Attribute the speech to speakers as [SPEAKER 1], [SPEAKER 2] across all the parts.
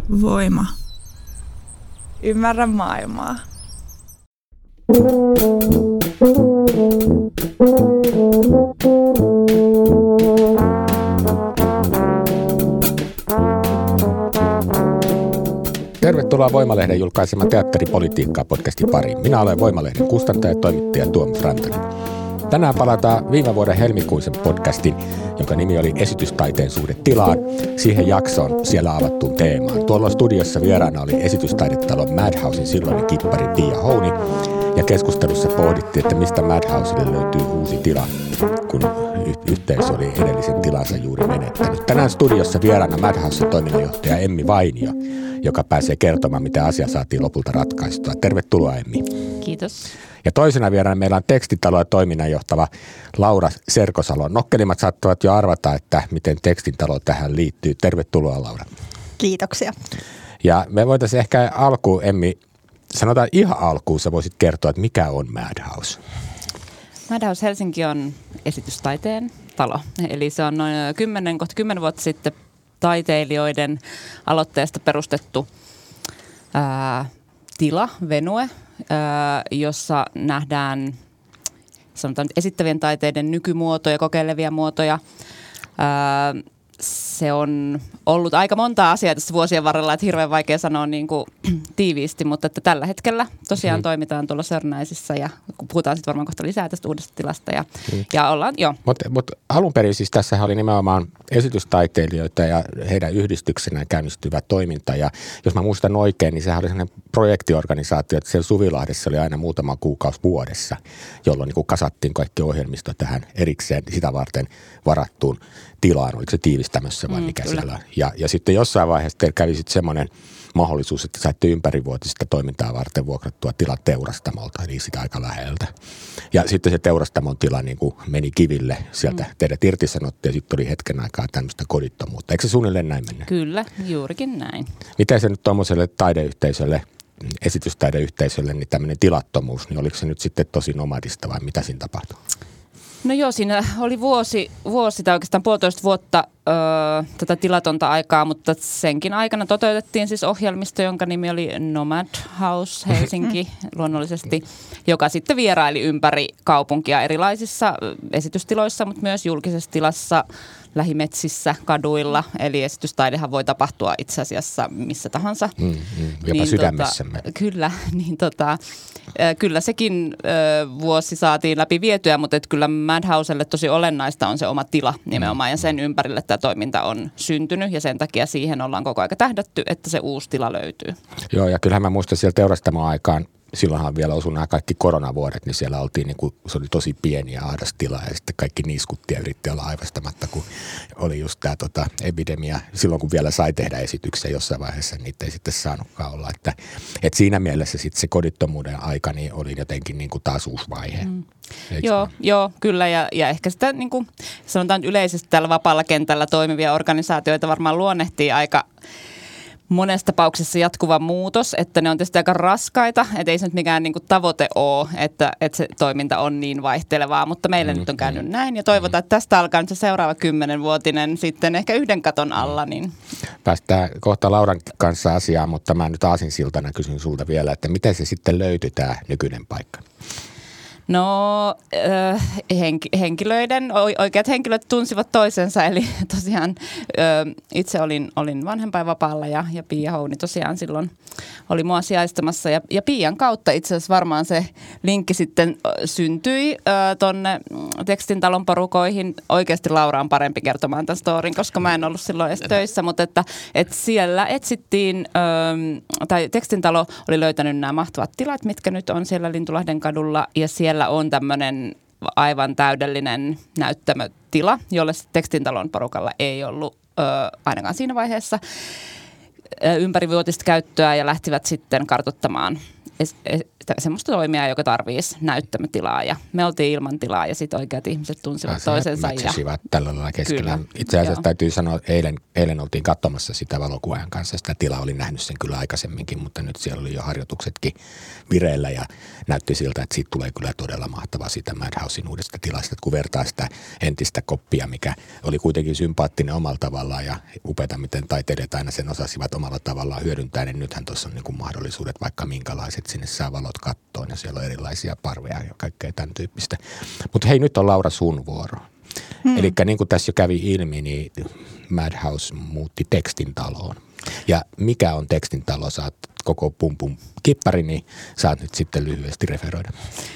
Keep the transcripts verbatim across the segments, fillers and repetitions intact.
[SPEAKER 1] Voima. Ymmärrä maailmaa.
[SPEAKER 2] Tervetuloa Voimalehden julkaiseman Teatteripolitiikkaa podcastin pariin. Minä olen Voimalehden kustantaja ja toimittaja Tuomas Rantanen. Tänään palataan viime vuoden helmikuisen podcastin, jonka nimi oli Esitystaiteen suhde tilaan, siihen jaksoon siellä avattuun teemaan. Tuolla studiossa vieraana oli esitystaidetalon Madhousen silloinen kippari Pia Houni, ja keskustelussa pohdittiin, että mistä Madhouselle löytyy uusi tila, kun y- yhteisö oli edellisen tilansa juuri menettänyt. Tänään studiossa vieraana Madhousen toiminnanjohtaja Emmi Vainio, joka pääsee kertomaan, miten asia saatiin lopulta ratkaistua. Tervetuloa, Emmi.
[SPEAKER 3] Kiitos.
[SPEAKER 2] Ja toisena vieraana meillä on tekstintaloa toiminnanjohtava Laura Serkosalo. Nokkelimmat saattavat jo arvata, että miten tekstintalo tähän liittyy. Tervetuloa, Laura.
[SPEAKER 4] Kiitoksia.
[SPEAKER 2] Ja me voitaisiin ehkä alkuun, Emmi, sanotaan ihan alkuun, sä voisit kertoa, että mikä on Madhouse?
[SPEAKER 3] Madhouse Helsinki on esitystaiteen talo. Eli se on noin kymmenen, kohta kymmenen vuotta sitten taiteilijoiden aloitteesta perustettu ää, tila, venue, ää, jossa nähdään sanotaan nyt esittävien taiteiden nykymuotoja, kokeilevia muotoja. Ää, se on ollut aika monta asiaa tässä vuosien varrella, että hirveän vaikea sanoa niin kuin tiiviisti, mutta että tällä hetkellä tosiaan hmm. toimitaan tuolla Sörnäisissä ja puhutaan sitten varmaan kohta lisää tästä uudesta tilasta ja, hmm. ja ollaan, joo.
[SPEAKER 2] Mutta mut alun perin siis tässä oli nimenomaan esitystaiteilijoita ja heidän yhdistyksenään käynnistyvä toiminta, ja jos mä muistan oikein, niin sehän oli sellainen projektiorganisaatio, että siellä Suvilahdessa oli aina muutama kuukausi vuodessa, jolloin niin kuin kasattiin kaikki ohjelmisto tähän erikseen sitä varten varattuun tilaan, oliko se tiivistämössä vai mikä mm, siellä on. Ja, ja sitten jossain vaiheessa teillä kävi sitten semmoinen mahdollisuus, että saitte ympärivuotista toimintaa varten vuokrattua tilan teurastamolta, eli sitä aika läheltä. Ja sitten se teurastamon tila niin kuin meni kiville, sieltä mm. teidät irtisanottiin ja sitten oli hetken aikaa tämmöistä kodittomuutta. Eikö se suunnilleen näin mennä?
[SPEAKER 3] Kyllä, juurikin näin.
[SPEAKER 2] Miten se nyt tuommoiselle taideyhteisölle, esitystaideyhteisölle, niin tämmöinen tilattomuus, niin oliko se nyt sitten tosi nomadista vai mitä siinä tapahtui?
[SPEAKER 3] No joo, siinä oli vuosi, vuosi tai oikeastaan puolitoista vuotta öö, tätä tilatonta aikaa, mutta senkin aikana toteutettiin siis ohjelmisto, jonka nimi oli Nomad House Helsinki luonnollisesti, joka sitten vieraili ympäri kaupunkia erilaisissa esitystiloissa, mutta myös julkisessa tilassa, lähimetsissä, kaduilla. Eli esitystaidehan voi tapahtua itse asiassa missä tahansa.
[SPEAKER 2] Mm, mm, jopa niin, sydämessämme.
[SPEAKER 3] Tota, kyllä, niin tota, kyllä sekin ö, vuosi saatiin läpi vietyä, mutta et kyllä Madhouselle tosi olennaista on se oma tila nimenomaan, ja sen ympärille tämä toiminta on syntynyt, ja sen takia siihen ollaan koko ajan tähdätty, että se uusi tila löytyy.
[SPEAKER 2] Joo, ja kyllähän mä muistan siellä teurastamon aikaan, silloinhan vielä osui nämä kaikki koronavuodet, niin siellä oltiin niin kuin, se oli tosi pieni ja ahdas tila, ja sitten kaikki niiskutti ja yritti olla aivastamatta, kun oli just tämä tota, epidemia. Silloin kun vielä sai tehdä esityksiä jossain vaiheessa, niitä ei sitten saanutkaan olla. Että, että siinä mielessä sitten se kodittomuuden aika niin oli jotenkin niin kuin taas uusi vaihe. Mm.
[SPEAKER 3] Joo, joo, kyllä, ja, ja ehkä sitä niin kuin sanotaan yleisesti tällä vapaalla kentällä toimivia organisaatioita varmaan luonnehtii aika monessa tapauksessa jatkuva muutos, että ne on tietysti aika raskaita, että ei se nyt mikään niin kuin tavoite ole, että, että se toiminta on niin vaihtelevaa, mutta meille mm, nyt on käynyt mm, näin, ja toivotaan, mm. että tästä alkaa nyt se seuraava kymmenenvuotinen sitten ehkä yhden katon alla. Niin.
[SPEAKER 2] Päästään kohta Lauran kanssa asiaan, mutta mä nyt aasinsiltana kysyn sulta vielä, että miten se sitten löytyi tämä nykyinen paikka?
[SPEAKER 3] No äh, henk- henkilöiden, oikeat henkilöt tunsivat toisensa, eli tosiaan äh, itse olin, olin vanhempainvapaalla ja, ja Pia Houni tosiaan silloin oli mua sijaistamassa. Ja, ja Pian kautta itse asiassa varmaan se linkki sitten syntyi äh, tonne tekstintalon porukoihin. Oikeasti Laura on parempi kertomaan tämän storin, koska mä en ollut silloin edes töissä, mutta että, että siellä etsittiin, äh, tai tekstintalo oli löytänyt nämä mahtavat tilat, mitkä nyt on siellä Lintulahden kadulla, ja siellä on tämmöinen aivan täydellinen näyttämötila, jolle tekstintalon porukalla ei ollut ö, ainakaan siinä vaiheessa ö, ympärivuotista käyttöä, ja lähtivät sitten kartoittamaan es, es, semmoista toimijaa, joka tarvitsisi näyttämötilaa ja me oltiin ilman tilaa ja sitten oikeat ihmiset tunsivat ah, toisensa.
[SPEAKER 2] Ja tällä lailla keskellä.
[SPEAKER 3] Kyllä,
[SPEAKER 2] itse asiassa
[SPEAKER 3] joo.
[SPEAKER 2] täytyy sanoa, että eilen, eilen oltiin katsomassa sitä valokuvaajan kanssa. Sitä tilaa oli nähnyt sen kyllä aikaisemminkin, mutta nyt siellä oli jo harjoituksetkin vireillä ja näytti siltä, että siitä tulee kyllä todella mahtavaa siitä Madhousen uudesta tilasta, että kun vertaa sitä entistä koppia, mikä oli kuitenkin sympaattinen omalla tavallaan ja upeata, miten taiteilijat aina sen osasivat omalla tavallaan hyödyntää, niin nythän tuossa on niin kuin mahdollisuudet vaikka minkälaiset sinne saa valot kattoon ja siellä on erilaisia parveja ja kaikkea tämän tyyppistä. Mutta hei, nyt on Laura sun vuoro. Hmm. Eli niin kuin tässä jo kävi ilmi, niin Madhouse muutti Tekstin taloon. Ja mikä on Tekstin talo? Saat koko pum pum kippari, niin saat nyt sitten lyhyesti referoida.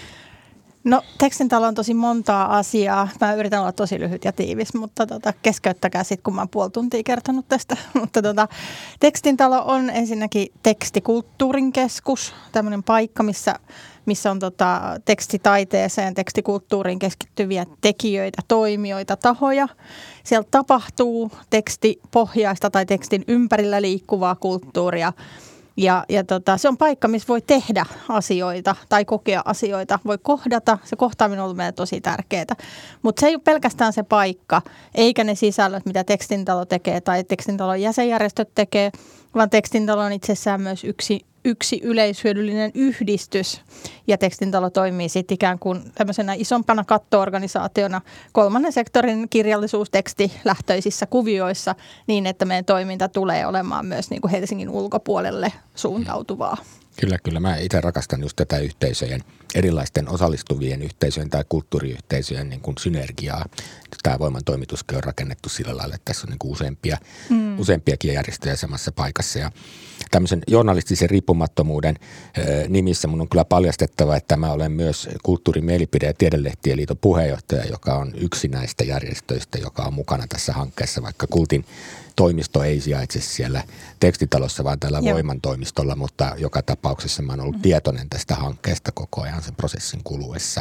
[SPEAKER 4] No Tekstin talo on tosi montaa asiaa. Mä yritän olla tosi lyhyt ja tiivis, mutta tota, keskeyttäkää sitten, kun mä oon puoli tuntia kertonut tästä. mutta tota, Tekstin talo on ensinnäkin tekstikulttuurin keskus, tämmöinen paikka, missä, missä on tota, tekstitaiteeseen, tekstikulttuuriin keskittyviä tekijöitä, toimijoita, tahoja. Siellä tapahtuu tekstipohjaista tai tekstin ympärillä liikkuvaa kulttuuria. Ja, ja tota, se on paikka, missä voi tehdä asioita tai kokea asioita, voi kohdata. Se kohtaaminen on ollut meille tosi tärkeää. Mutta se ei ole pelkästään se paikka, eikä ne sisällöt, mitä Tekstintalo tekee tai Tekstintalon jäsenjärjestöt tekee, vaan Tekstintalo on itsessään myös yksi, yksi yleishyödyllinen yhdistys. Ja Tekstintalo toimii sitten ikään kuin tämmöisenä isompana katto-organisaationa kolmannen sektorin kirjallisuusteksti lähtöisissä kuvioissa niin, että meidän toiminta tulee olemaan myös niin kuin Helsingin ulkopuolelle suuntautuvaa.
[SPEAKER 2] Kyllä, kyllä. Mä itse rakastan just tätä yhteisöjen, erilaisten osallistuvien yhteisöjen tai kulttuuriyhteisöjen niin kuin synergiaa. Tämä Voiman toimituskin on rakennettu sillä lailla, että tässä on niin kuin useampia, mm. useampiakin järjestöjä samassa paikassa. Ja tämmöisen journalistisen riippumattomuuden ö, nimissä mun on kyllä paljastettava, että mä olen myös Kulttuuri-, mielipide- ja tiedelehtien liiton puheenjohtaja, joka on yksi näistä järjestöistä, joka on mukana tässä hankkeessa, vaikka Kultin toimisto ei sijaitse siellä Tekstitalossa, vaan tällä Joo. Voiman toimistolla, mutta joka tapauksessa mä oon ollut mm-hmm. tietoinen tästä hankkeesta koko ajan sen prosessin kuluessa.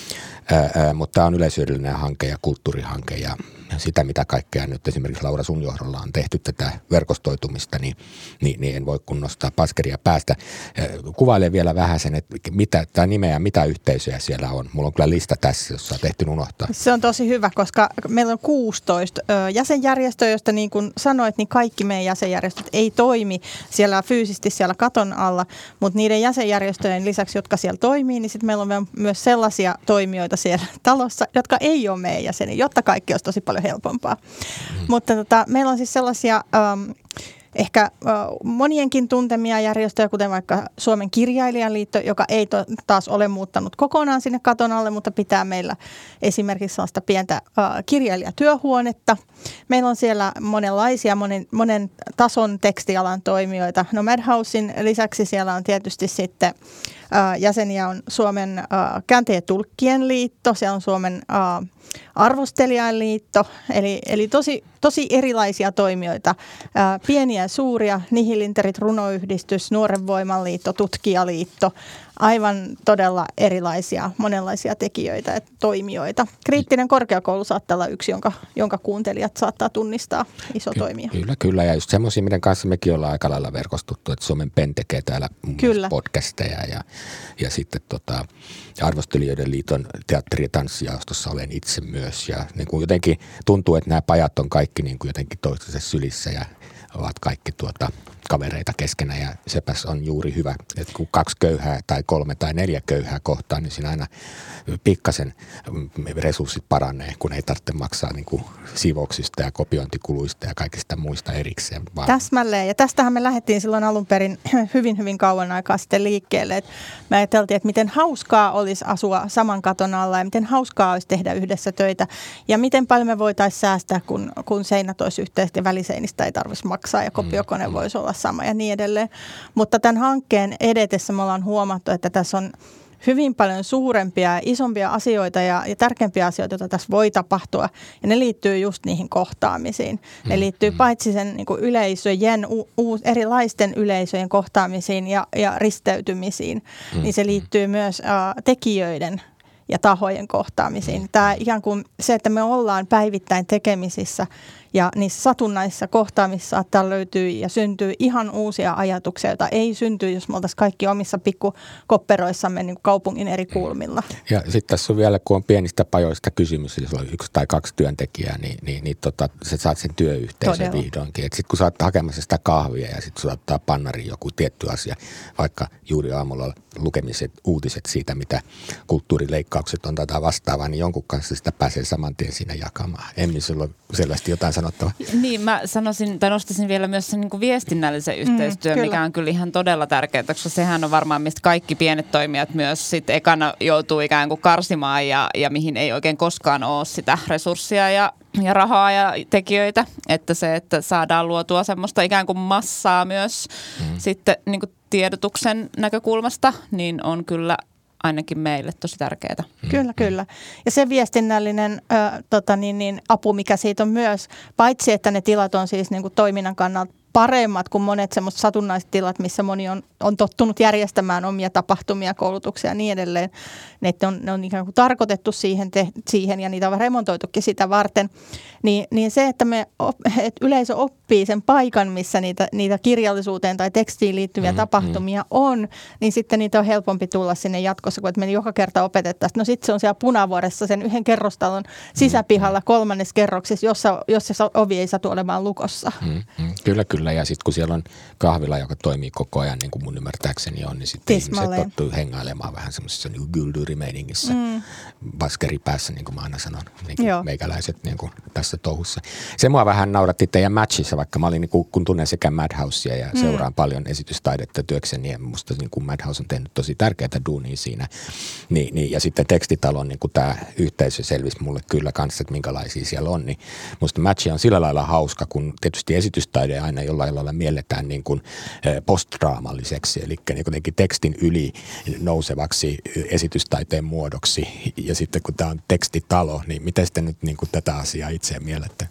[SPEAKER 2] Ää, ää, mutta tämä on yleishyödyllinen hanke ja kulttuurihanke ja sitä, mitä kaikkea nyt esimerkiksi Laura sun johdolla on tehty tätä verkostoitumista, niin, niin, niin en voi kun nostaa paskeria päästä. Kuvaile vielä vähän sen, että mitä, tämä nimeä, mitä yhteisöjä siellä on. Mulla on kyllä lista tässä, jos sä oot ehtinyt unohtaa.
[SPEAKER 4] Se on tosi hyvä, koska meillä on kuusitoista jäsenjärjestöä, joista niin kuin sanoit, niin kaikki meidän jäsenjärjestöt ei toimi siellä fyysisesti siellä katon alla, mutta niiden jäsenjärjestöjen lisäksi, jotka siellä toimii, niin sitten meillä on myös sellaisia toimijoita siellä talossa, jotka ei ole meidän jäseniä, jotta kaikki olisi tosi paljon helpompaa. Mm. Mutta tota, meillä on siis sellaisia ähm, ehkä äh, monienkin tuntemia järjestöjä, kuten vaikka Suomen kirjailijaliitto, joka ei to, taas ole muuttanut kokonaan sinne katon alle, mutta pitää meillä esimerkiksi sellaista pientä äh, kirjailijatyöhuonetta. Meillä on siellä monenlaisia, monen, monen tason tekstialan toimijoita. No Madhousen lisäksi siellä on tietysti sitten äh, jäseniä on Suomen äh, kääntäjien ja tulkkien liitto, siellä on Suomen äh, arvostelijain liitto, eli, eli tosi, tosi erilaisia toimijoita, ää, pieniä ja suuria, Nihilinterit, runoyhdistys, Nuoren Voiman liitto, Tutkijaliitto, aivan todella erilaisia, monenlaisia tekijöitä ja toimijoita. Kriittinen korkeakoulu saattaa olla yksi, jonka, jonka kuuntelijat saattaa tunnistaa, iso
[SPEAKER 2] Ky-
[SPEAKER 4] toimija.
[SPEAKER 2] Kyllä, kyllä, ja just semmoisia, miten kanssa mekin ollaan aika lailla verkostuttu, että Suomen Pen tekee täällä podcasteja ja, ja sitten tota, Arvostelijoiden liiton teatteri- ja tanssijaostossa olen itse myös ja niin kuin jotenkin tuntuu, että nämä pajat on kaikki niin kuin jotenkin toistensa sylissä ja ovat kaikki tuota kavereita keskenään ja sepäs on juuri hyvä, että kun kaksi köyhää tai kolme tai neljä köyhää kohtaa, niin siinä aina pikkasen resurssit paranee, kun ei tarvitse maksaa niin kuin siivouksista ja kopiointikuluista ja kaikista muista erikseen. Vaan.
[SPEAKER 4] Täsmälleen, ja tästähän me lähdettiin silloin alun perin hyvin, hyvin kauan aikaa sitten liikkeelle. Et me ajateltiin, että miten hauskaa olisi asua saman katon alla ja miten hauskaa olisi tehdä yhdessä töitä ja miten paljon me voitaisiin säästää, kun, kun seinät olisi yhteiset ja väliseinistä ei tarvitsisi maksaa ja kopiokone mm, voisi olla sama ja niin edelleen. Mutta tämän hankkeen edetessä me ollaan huomattu, että tässä on hyvin paljon suurempia ja isompia asioita ja, ja tärkeimpiä asioita, joita tässä voi tapahtua. Ja ne liittyy just niihin kohtaamisiin. Ne liittyy paitsi sen niin kuin yleisöjen, u, u, erilaisten yleisöjen kohtaamisiin ja, ja risteytymisiin, mm. niin se liittyy myös uh, tekijöiden ja tahojen kohtaamisiin. Tämä ikään kuin se, että me ollaan päivittäin tekemisissä Ja niissä satunnaisissa kohtaamissa saattaa löytyä ja syntyy ihan uusia ajatuksia, joita ei synty, jos me oltaisiin kaikki omissa pikkukopperoissamme niin kuin kaupungin eri kulmilla.
[SPEAKER 2] Ja sitten tässä on vielä, kun on pienistä pajoista kysymys, jos on yksi tai kaksi työntekijää, niin, niin, niin tota, sä saat sen työyhteisön
[SPEAKER 4] Todella.
[SPEAKER 2] vihdoinkin. Sitten kun sä oot hakemassa sitä kahvia ja sitten sä ottaa pannariin joku tietty asia, vaikka juuri aamulla lukemiset uutiset siitä, mitä kulttuurileikkaukset on tätä vastaavaa, niin jonkun kanssa sitä pääsee saman tien siinä jakamaan. Emmi, sulla on selvästi jotain sanottavaa.
[SPEAKER 3] Niin, mä sanoisin, tai nostaisin vielä myös sen niin kuin viestinnällisen yhteistyön, mm, mikä on kyllä ihan todella tärkeää, koska sehän on varmaan, mistä kaikki pienet toimijat myös sitten ekana joutuu ikään kuin karsimaan ja, ja mihin ei oikein koskaan ole sitä resurssia ja, ja rahaa ja tekijöitä, että se, että saadaan luotua semmoista ikään kuin massaa myös mm. sitten niin kuin tiedotuksen näkökulmasta, niin on kyllä ainakin meille tosi tärkeää.
[SPEAKER 4] Mm. Kyllä, kyllä. Ja se viestinnällinen ö, tota niin, niin, apu, mikä siitä on myös, paitsi että ne tilat on siis niin kuin toiminnan kannalta paremmat kuin monet semmoiset satunnaiset tilat, missä moni on, on tottunut järjestämään omia tapahtumia, koulutuksia ja niin edelleen. Ne on, ne on ikään kuin tarkoitettu siihen, te, siihen ja niitä on remontoitukin sitä varten. Niin, niin se, että, me, että yleisö oppii sen paikan, missä niitä, niitä kirjallisuuteen tai tekstiin liittyviä mm, tapahtumia mm. on, niin sitten niitä on helpompi tulla sinne jatkossa, kun että me joka kerta opetettaisiin. No sitten se on siellä Punavuoressa sen yhden kerrostalon sisäpihalla kolmannes kerroksessa, jossa, jossa se ovi ei satu olemaan lukossa.
[SPEAKER 2] Mm, mm. Kyllä, kyllä. Ja sitten kun siellä on kahvila, joka toimii koko ajan, niin kuin mun ymmärtääkseni on, niin sitten ihmiset tottuu hengailemaan vähän semmoisessa niin gyldyrimeiningissä, mm. baskeri päässä, niin kuin mä aina sanon, niin kuin meikäläiset niin kuin tässä touhussa. Se mua vähän nauratti teidän matchissa, vaikka mä olin, niin kuin, kun tunnen sekä Madhousea ja mm. seuraan paljon esitystaidetta työkseni, ja musta niin kuin Madhouse on tehnyt tosi tärkeää duunia siinä. Niin, niin, ja sitten tekstitalon, niin kuin tämä yhteisö selvisi mulle kyllä kanssa, että minkälaisia siellä on, niin musta matchi on sillä lailla hauska, kun tietysti esitystaide aina jollain lailla mielletään niin kuin postdraamalliseksi, eli niin kuitenkin tekstin yli nousevaksi esitystaiteen muodoksi. Ja sitten kun tämä on tekstitalo, niin miten te nyt niin kuin tätä asiaa itse mielette?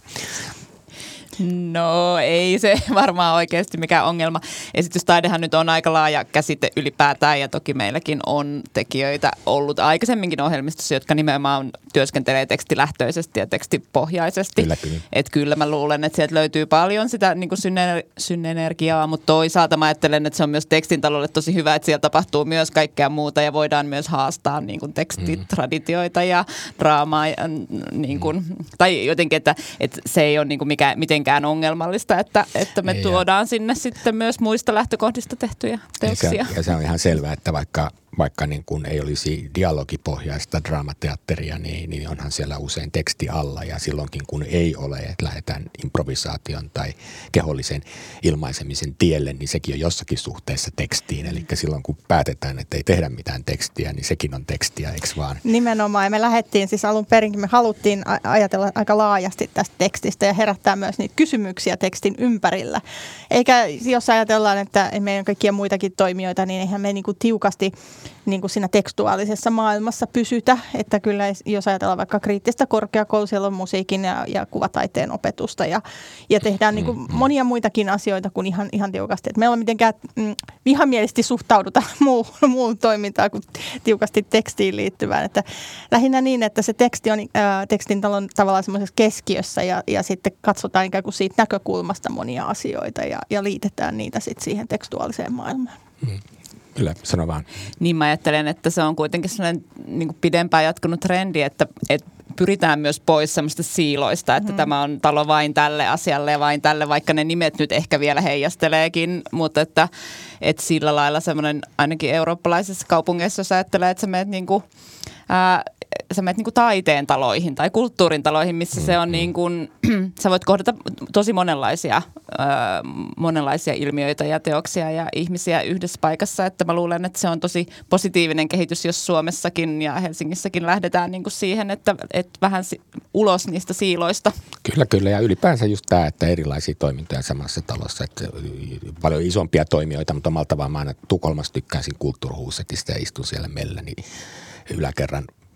[SPEAKER 3] No ei se varmaan oikeasti mikään ongelma. Esitystaidehan nyt on aika laaja käsite ylipäätään ja toki meilläkin on tekijöitä ollut aikaisemminkin ohjelmistossa, jotka nimenomaan työskentelee tekstilähtöisesti ja tekstipohjaisesti. Kyllä, kyllä. Et kyllä mä luulen, että sieltä löytyy paljon sitä niin kuin syner- synergiaa, mutta toisaalta mä ajattelen, että se on myös tekstintalolle tosi hyvä, että siellä tapahtuu myös kaikkea muuta ja voidaan myös haastaa niin kuin tekstitraditioita ja draamaa ja, niin kuin, tai jotenkin, että, että se ei ole niin kuin mikä, mitenkään ongelmallista, että, että me ei, tuodaan ja sinne sitten myös muista lähtökohdista tehtyjä teoksia.
[SPEAKER 2] Ja, ja se on ihan selvää, että vaikka, vaikka niin kuin ei olisi dialogipohjaista draamateatteria, niin, niin onhan siellä usein teksti alla ja silloinkin kun ei ole, että lähdetään improvisaation tai kehollisen ilmaisemisen tielle, niin sekin on jossakin suhteessa tekstiin. Eli silloin kun päätetään, että ei tehdä mitään tekstiä, niin sekin on tekstiä, eikö vaan? Nimenomaan.
[SPEAKER 4] Ja me lähdettiin siis alun perinkin, me haluttiin ajatella aika laajasti tästä tekstistä ja herättää myös niitä kysymyksiä tekstin ympärillä. Eikä jos ajatellaan, että meidän kaikkia muitakin toimijoita, niin eihän me niin kuin tiukasti niin kuin siinä tekstuaalisessa maailmassa pysytä. Että kyllä jos ajatellaan vaikka kriittistä korkeakoulua, siellä on musiikin ja, ja kuvataiteen opetusta ja, ja tehdään niin kuin monia muitakin asioita kuin ihan, ihan tiukasti. Että meillä on mitenkään mm, vihamielisesti suhtauduta muu, muuhun toimintaan kuin tiukasti tekstiin liittyvään. Että lähinnä niin, että se teksti on ää, tekstintalon tavallaan semmoisessa keskiössä ja, ja sitten katsotaan ikään kuin siitä näkökulmasta monia asioita ja, ja liitetään niitä sitten siihen tekstuaaliseen maailmaan.
[SPEAKER 2] Hmm. Kyllä, sano vaan.
[SPEAKER 3] Niin mä ajattelen, että se on kuitenkin sellainen niin kuin pidempään jatkunut trendi, että, että pyritään myös pois semmoista siiloista, että mm-hmm. tämä on talo vain tälle asialle ja vain tälle, vaikka ne nimet nyt ehkä vielä heijasteleekin, mutta että, että sillä lailla semmoinen ainakin eurooppalaisissa kaupungeissa, jos ajattelee, että sä menet niin kuin, ää, sä menet niin kuin taiteen taloihin tai kulttuurin taloihin, missä mm-hmm. se on niin kuin, sä voit kohdata tosi monenlaisia, ää, monenlaisia ilmiöitä ja teoksia ja ihmisiä yhdessä paikassa, että mä luulen, että se on tosi positiivinen kehitys, jos Suomessakin ja Helsingissäkin lähdetään niin kuin siihen, että, että vähän si- ulos niistä siiloista.
[SPEAKER 2] Kyllä, kyllä ja ylipäänsä just tämä, että erilaisia toimintoja samassa talossa, että paljon isompia toimijoita, mutta omalta vaan mä aina Tukholmassa tykkäsin Kulttuurhusetista ja istun siellä meillä, niin yläkerran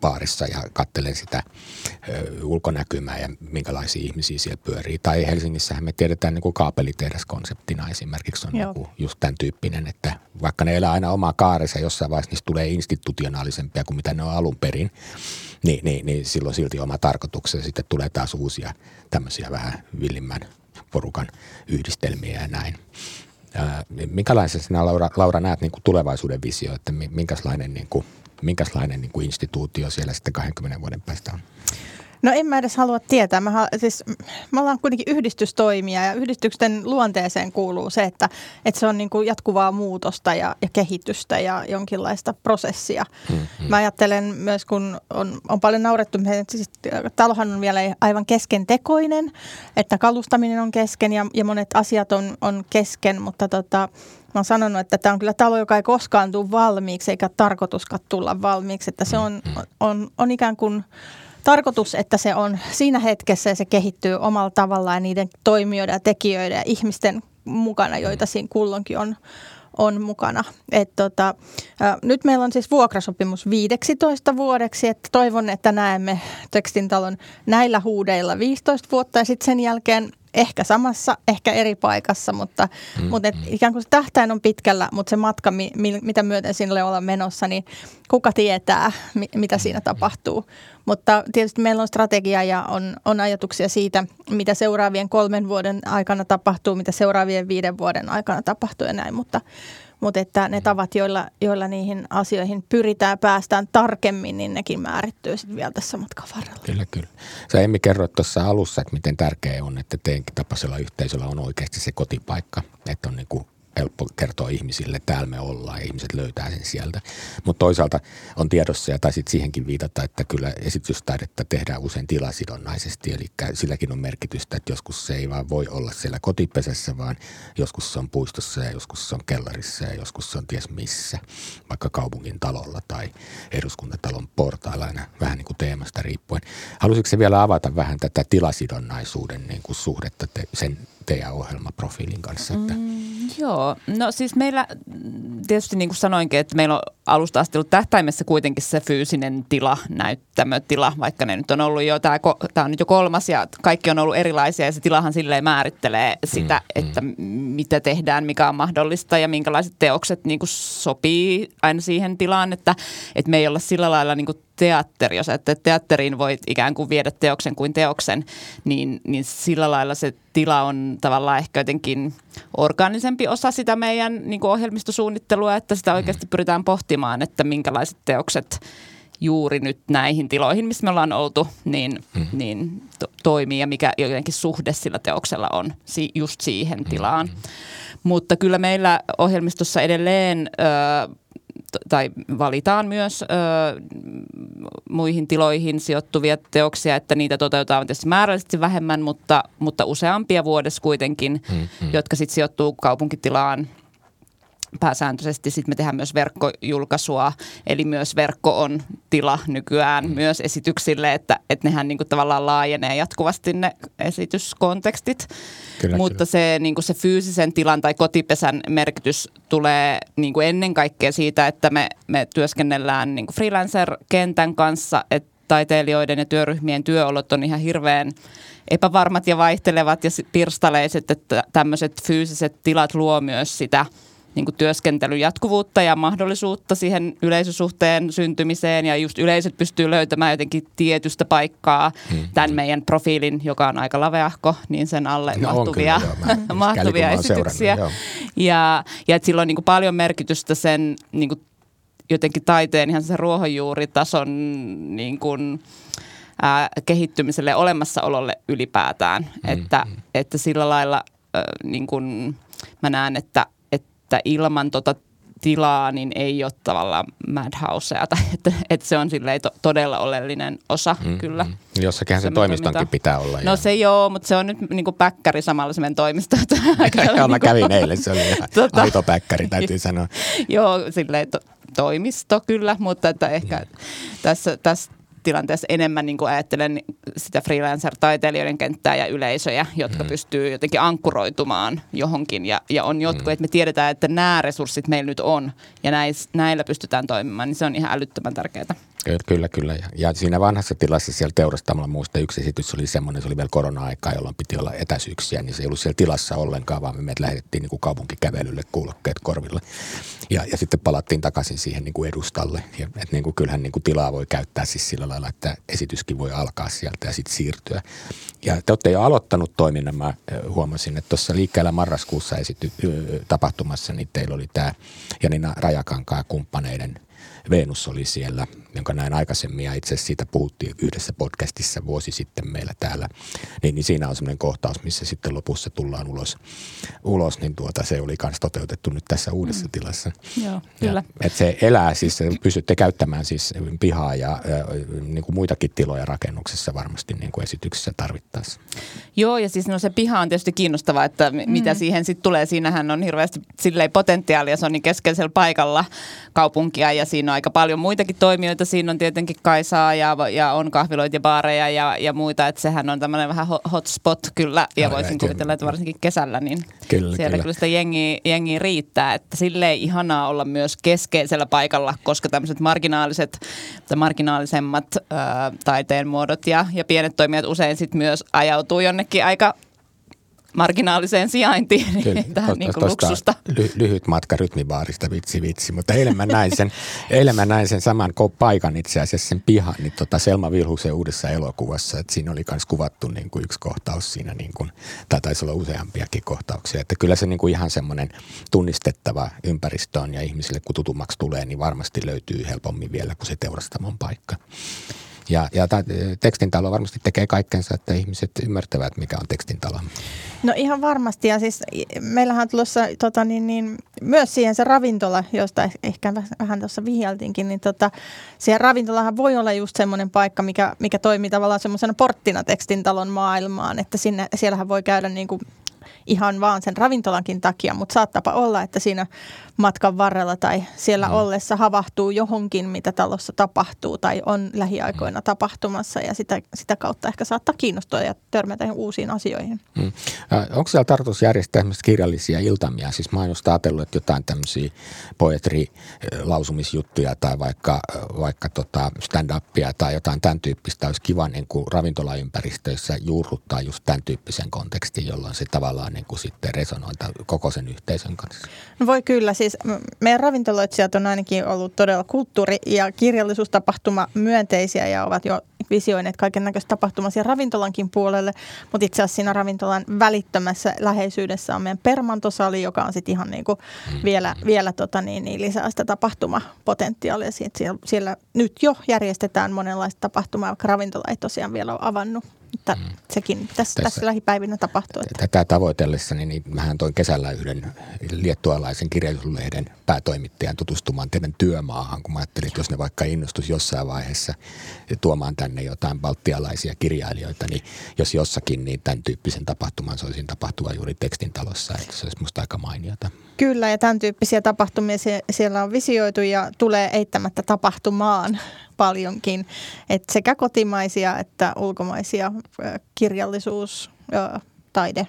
[SPEAKER 2] baarissa ja katselen sitä ö, ulkonäkymää ja minkälaisia ihmisiä siellä pyörii. Tai Helsingissähän me tiedetään niin kuin kaapelitehdas-konseptina esimerkiksi on joku just tämän tyyppinen, että vaikka ne elää aina omaa kaarensa jossain vaiheessa, niistä tulee institutionaalisempia kuin mitä ne on alun perin, niin, niin, niin silloin silti oma tarkoituksensa. Sitten tulee taas uusia tämmöisiä vähän villimmän porukan yhdistelmiä ja näin. Minkälaisen sinä, Laura, Laura näet niin kuin tulevaisuuden visio, että minkälainen, niin kuin, minkälainen niin kuin instituutio siellä sitten kahdenkymmenen vuoden päästä on?
[SPEAKER 4] No en mä edes halua tietää. Mä, siis, me ollaan kuitenkin yhdistystoimia ja yhdistysten luonteeseen kuuluu se, että, että se on niin kuin jatkuvaa muutosta ja, ja kehitystä ja jonkinlaista prosessia. Mm-hmm. Mä ajattelen myös, kun on, on paljon naurettu, että siis talohan on vielä aivan keskentekoinen, että kalustaminen on kesken ja, ja monet asiat on, on kesken, mutta tota, mä oon sanonut, että tämä on kyllä talo, joka ei koskaan tule valmiiksi eikä tarkoituskaan tulla valmiiksi, että se on, on, on ikään kuin tarkoitus, että se on siinä hetkessä ja se kehittyy omalla tavallaan niiden toimijoiden ja tekijöiden ja ihmisten mukana, joita siinä kulloinkin on, on mukana. Et tota, ä, nyt meillä on siis vuokrasopimus viideksitoista vuodeksi, että toivon, että näemme Tekstintalon näillä huudeilla viisitoista vuotta ja sitten sen jälkeen ehkä samassa, ehkä eri paikassa, mutta, mm, mutta et ikään kuin se tähtäin on pitkällä, mutta se matka, mi, mi, mitä myöten sinne ollaan menossa, niin kuka tietää, mi, mitä siinä tapahtuu. Mutta tietysti meillä on strategia ja on, on ajatuksia siitä, mitä seuraavien kolmen vuoden aikana tapahtuu, mitä seuraavien viiden vuoden aikana tapahtuu ja näin, mutta Mutta että ne tavat, joilla, joilla niihin asioihin pyritään päästään tarkemmin, niin nekin määrittyy sitten vielä tässä matkan varrella.
[SPEAKER 2] Kyllä, kyllä. Sä Emmi kerroit tuossa alussa, että miten tärkeää on, että teidänkin tapaisella yhteisöllä on oikeasti se kotipaikka, että on niin kuin helppo kertoa ihmisille, että täällä me ollaan ja ihmiset löytää sen sieltä. Mutta toisaalta on tiedossa ja taisit siihenkin viitata, että kyllä esitystaidetta tehdään usein tilasidonnaisesti. Eli silläkin on merkitystä, että joskus se ei vaan voi olla siellä kotipesässä, vaan joskus se on puistossa ja joskus se on kellarissa ja joskus se on ties missä. Vaikka kaupungin talolla tai eduskuntatalon portailla aina vähän niin kuin teemasta riippuen. Haluaisitko se vielä avata vähän tätä tilasidonnaisuuden niin kuin suhdetta te, sen teidän ohjelmaprofiilin kanssa? Että
[SPEAKER 3] mm, joo, no siis meillä tietysti niin kuin sanoinkin, että meillä on alusta asti ollut tähtäimessä kuitenkin se fyysinen tila, näyttämötila, vaikka ne nyt on ollut jo, tämä, tämä on nyt jo kolmas ja kaikki on ollut erilaisia ja se tilahan silleen määrittelee sitä, mm, että mm. mitä tehdään, mikä on mahdollista ja minkälaiset teokset niin kuin sopii aina siihen tilaan, että, että me ei olla sillä lailla niin kuin teatteri, jos että teatteriin voit ikään kuin viedä teoksen kuin teoksen, niin, niin sillä lailla se tila on tavallaan ehkä jotenkin orgaanisempi osa sitä meidän niin kuin ohjelmistosuunnittelua, että sitä oikeasti pyritään pohtimaan, että minkälaiset teokset juuri nyt näihin tiloihin, missä me ollaan oltu, niin, mm. niin to- toimii ja mikä jotenkin suhde sillä teoksella on si- just siihen tilaan. Mm. Mutta kyllä meillä ohjelmistossa edelleen Öö, tai valitaan myös ö, muihin tiloihin sijoittuvia teoksia, että niitä toteutetaan tietysti määrällisesti vähemmän, mutta, mutta useampia vuodessa kuitenkin, mm-hmm. jotka sitten sijoittuu kaupunkitilaan pääsääntöisesti. Sitten me tehdään myös verkkojulkaisua, eli myös verkko on tila nykyään mm. myös esityksille, että, että nehän niin kuin tavallaan laajenee jatkuvasti ne esityskontekstit. Kyllä, Mutta kyllä. Se, niin kuin se fyysisen tilan tai kotipesän merkitys tulee niin kuin ennen kaikkea siitä, että me, me työskennellään niin kuin freelancer-kentän kanssa, että taiteilijoiden ja työryhmien työolot on ihan hirveän epävarmat ja vaihtelevat ja pirstaleiset, että tämmöiset fyysiset tilat luo myös sitä niin kuin työskentelyn jatkuvuutta ja mahdollisuutta siihen yleisösuhteen syntymiseen ja just yleisöt pystyy löytämään jotenkin tietystä paikkaa hmm. tämän meidän profiilin, joka on aika laveahko, niin sen alle no mahtuvia, kyllä, joo, mahtuvia esityksiä. Ja, ja että sillä on niin kuin paljon merkitystä sen niin kuin jotenkin taiteen ihan sen ruohonjuuritason niin kuin, ää, kehittymiselle olemassaololle ylipäätään. Hmm. Että, että sillä lailla äh, niin kuin mä näen, että että ilman tota tilaa niin ei ole tavallaan Madhousea, tai että, että se on silleen to, todella oleellinen osa mm, kyllä. Mm.
[SPEAKER 2] Jossakinhan se toimistonkin mitä pitää olla.
[SPEAKER 3] No ja se joo, mutta se on nyt niin kuin päkkäri samalla se meidän toimisto.
[SPEAKER 2] Joo, mä kävin eilen, se oli ihan tota, aito päkkäri, täytyy sanoa.
[SPEAKER 3] Joo, silleen to, toimisto kyllä, mutta että ehkä mm. tässä, tässä tilanteessa enemmän niin kuin ajattelen sitä freelancer-taiteilijoiden kenttää ja yleisöjä, jotka mm. pystyy jotenkin ankkuroitumaan johonkin. Ja, ja on jotkut, mm. että me tiedetään, että nämä resurssit meillä nyt on ja näis, näillä pystytään toimimaan, niin se on ihan älyttömän tärkeää.
[SPEAKER 2] Kyllä, kyllä. Ja, ja siinä vanhassa tilassa siellä teurastamalla muista yksi esitys oli semmoinen, se oli vielä korona-aikaa, jolloin piti olla etäisyyksiä, niin se ei ollut siellä tilassa ollenkaan, vaan me meidät lähetettiin niin kuin kaupunkikävelylle kuulokkeet korville. Ja, ja sitten palattiin takaisin siihen niin kuin edustalle. Ja, et niin kuin, kyllähän niin kuin tilaa voi käyttää siis sillä lailla, että esityskin voi alkaa sieltä ja sitten siirtyä. Ja te olette jo aloittanut toiminnan, mä huomasin, että tuossa liikkeellä marraskuussa esity, tapahtumassa, niin teillä oli tämä Janina Rajakankaan kumppaneiden Venus oli siellä, jonka näin aikaisemmin ja itse asiassa siitä puhuttiin yhdessä podcastissa vuosi sitten meillä täällä. Niin, niin siinä on semmoinen kohtaus, missä sitten lopussa tullaan ulos, ulos niin tuota, se oli myös toteutettu nyt tässä uudessa mm. tilassa.
[SPEAKER 3] Joo, kyllä.
[SPEAKER 2] Että se elää, siis pystytte käyttämään siis pihaa ja, ja niin kuin muitakin tiloja rakennuksessa varmasti niin kuin esityksessä tarvittaessa.
[SPEAKER 3] Joo, ja siis no se piha on tietysti kiinnostava, että m- mm. mitä siihen sitten tulee. Siinähän on hirveästi silleen potentiaalia, se on niin keskeisellä paikalla kaupunkia ja siinä on aika paljon muitakin toimijoita. Siinä on tietenkin Kaisaa ja, ja on kahviloita ja baareja ja, ja muita, että sehän on tämmöinen vähän hotspot kyllä ja no, voisin kuvitella, että varsinkin kesällä, niin kyllä, siellä kyllä, kyllä sitä jengiä, jengiä riittää, että silleen ihanaa olla myös keskeisellä paikalla, koska tämmöiset marginaaliset tai marginaalisemmat ää, taiteen muodot ja, ja pienet toimijat usein sitten myös ajautuu jonnekin aika marginaaliseen sijaintiin,
[SPEAKER 2] Kyllä,
[SPEAKER 3] tähän niin kuin luksusta.
[SPEAKER 2] Ly- lyhyt matka rytmibaarista, vitsi vitsi, mutta eilen mä näin sen, eilen mä näin sen saman paikan itse asiassa, sen pihan, niin tota Selma Vilhusen uudessa elokuvassa, että siinä oli myös kuvattu niin kuin yksi kohtaus siinä, niin kuin, tai taisi olla useampiakin kohtauksia, että kyllä se niin kuin ihan semmoinen tunnistettava ympäristö on ja ihmisille kun tutummaksi tulee, niin varmasti löytyy helpommin vielä kuin se teurastamon paikka. Ja, ja tekstintalo varmasti tekee kaikkensa, että ihmiset ymmärtävät, mikä on tekstintalo.
[SPEAKER 4] No ihan varmasti. Ja siis meillähän on tulossa tota, niin, niin, myös siihen se ravintola, josta ehkä vähän tuossa vihjeltiinkin, niin tota, siihen ravintolahan voi olla just semmoinen paikka, mikä, mikä toimii tavallaan semmoisena porttina tekstintalon maailmaan, että sinne, siellähän voi käydä niin kuin ihan vaan sen ravintolankin takia, mutta saattaapa olla, että siinä matkan varrella tai siellä mm. ollessa havahtuu johonkin, mitä talossa tapahtuu tai on lähiaikoina tapahtumassa ja sitä, sitä kautta ehkä saattaa kiinnostua ja törmätä uusiin asioihin. Mm.
[SPEAKER 2] Äh, onko siellä tarkoitus järjestää kirjallisia iltamia? Siis mä oon just ajatellut, että jotain tämmöisiä poetry-lausumisjuttuja tai vaikka, vaikka tota stand-upia tai jotain tämän tyyppistä olisi kiva niin kuin ravintolaympäristöissä juurruttaa just tämän tyyppisen kontekstin, jolloin se tavallaan niin kuin sitten resonoita koko sen yhteisön kanssa.
[SPEAKER 4] No voi kyllä. Siis meidän ravintoloitsijat on ainakin ollut todella kulttuuri- ja kirjallisuustapahtuma myönteisiä ja ovat jo visioineet kaiken näköistä tapahtumisia ravintolankin puolelle, mutta itse asiassa siinä ravintolan välittömässä läheisyydessä on meidän permantosali, joka on sitten ihan niin kuin vielä, vielä tota niin, niin lisää sitä tapahtumapotentiaalia. Siellä, siellä nyt jo järjestetään monenlaista tapahtumaa, vaikka ravintola ei tosiaan vielä ole avannut. Mutta sekin tässä, tässä, tässä lähipäivinä tapahtuu.
[SPEAKER 2] Tätä tavoitellessani, niin mähän toin kesällä yhden liettualaisen kirjallisuuslehden päätoimittajan tutustumaan teidän työmaahan, kun mä ajattelin, että jos ne vaikka innostus jossain vaiheessa tuomaan tänne jotain baltialaisia kirjailijoita, niin jos jossakin, niin tämän tyyppisen tapahtuman soisin tapahtua juuri tekstintalossa, että se olisi musta aika mainiota.
[SPEAKER 4] Kyllä, ja tämän tyyppisiä tapahtumia siellä on visioitu ja tulee eittämättä tapahtumaan paljonkin. Et sekä kotimaisia että ulkomaisia kirjallisuus-, taide-,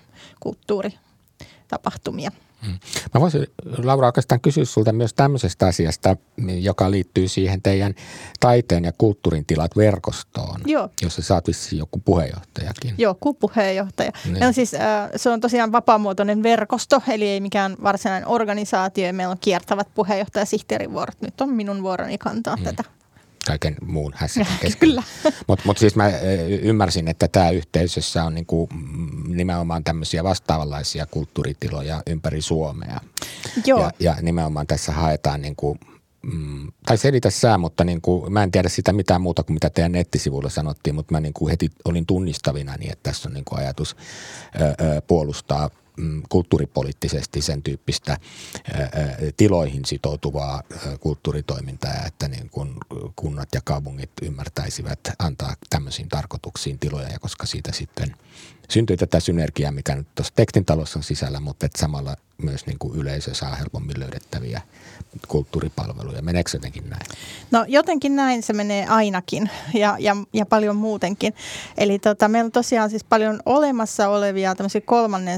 [SPEAKER 4] kulttuuritapahtumia.
[SPEAKER 2] Mä voisin, Laura, oikeastaan kysyä sulta myös tämmöisestä asiasta, joka liittyy siihen teidän taiteen ja kulttuurin tilat verkostoon, Joo. jossa sä oot vissiin joku puheenjohtajakin.
[SPEAKER 4] Joo, Q-puheenjohtaja. Niin. On siis, äh, se on tosiaan vapaamuotoinen verkosto, eli ei mikään varsinainen organisaatio. Meillä on kiertävät puheenjohtaja- ja sihteerivuorot. Nyt on minun vuoroni kantaa hmm. tätä.
[SPEAKER 2] Kaiken muun hässäkän keskellä. Mutta mut siis mä ymmärsin, että tämä yhteisössä on niinku nimenomaan tämmöisiä vastaavanlaisia kulttuuritiloja ympäri Suomea.
[SPEAKER 4] Joo.
[SPEAKER 2] Ja, ja nimenomaan tässä haetaan, niinku, mm, tai selitä sä, mutta niinku, mä en tiedä sitä mitään muuta kuin mitä teidän nettisivuilla sanottiin, mutta mä niinku heti olin tunnistavina, niin että tässä on niinku ajatus ö, ö, puolustaa kulttuuripoliittisesti sen tyyppistä ää, tiloihin sitoutuvaa ää, kulttuuritoimintaa, että niin kun kunnat ja kaupungit ymmärtäisivät antaa tämmöisiin tarkoituksiin tiloja, ja koska siitä sitten syntyy tätä synergiaa, mikä nyt tuossa tekstintalossa on sisällä, mutta että samalla myös niin kuin yleisö saa helpommin löydettäviä kulttuuripalveluja. Meneekö se jotenkin näin?
[SPEAKER 4] No jotenkin näin se menee ainakin ja, ja, ja paljon muutenkin. Eli tota, meillä on tosiaan siis paljon olemassa olevia tämmöisiä kolmannen sektorin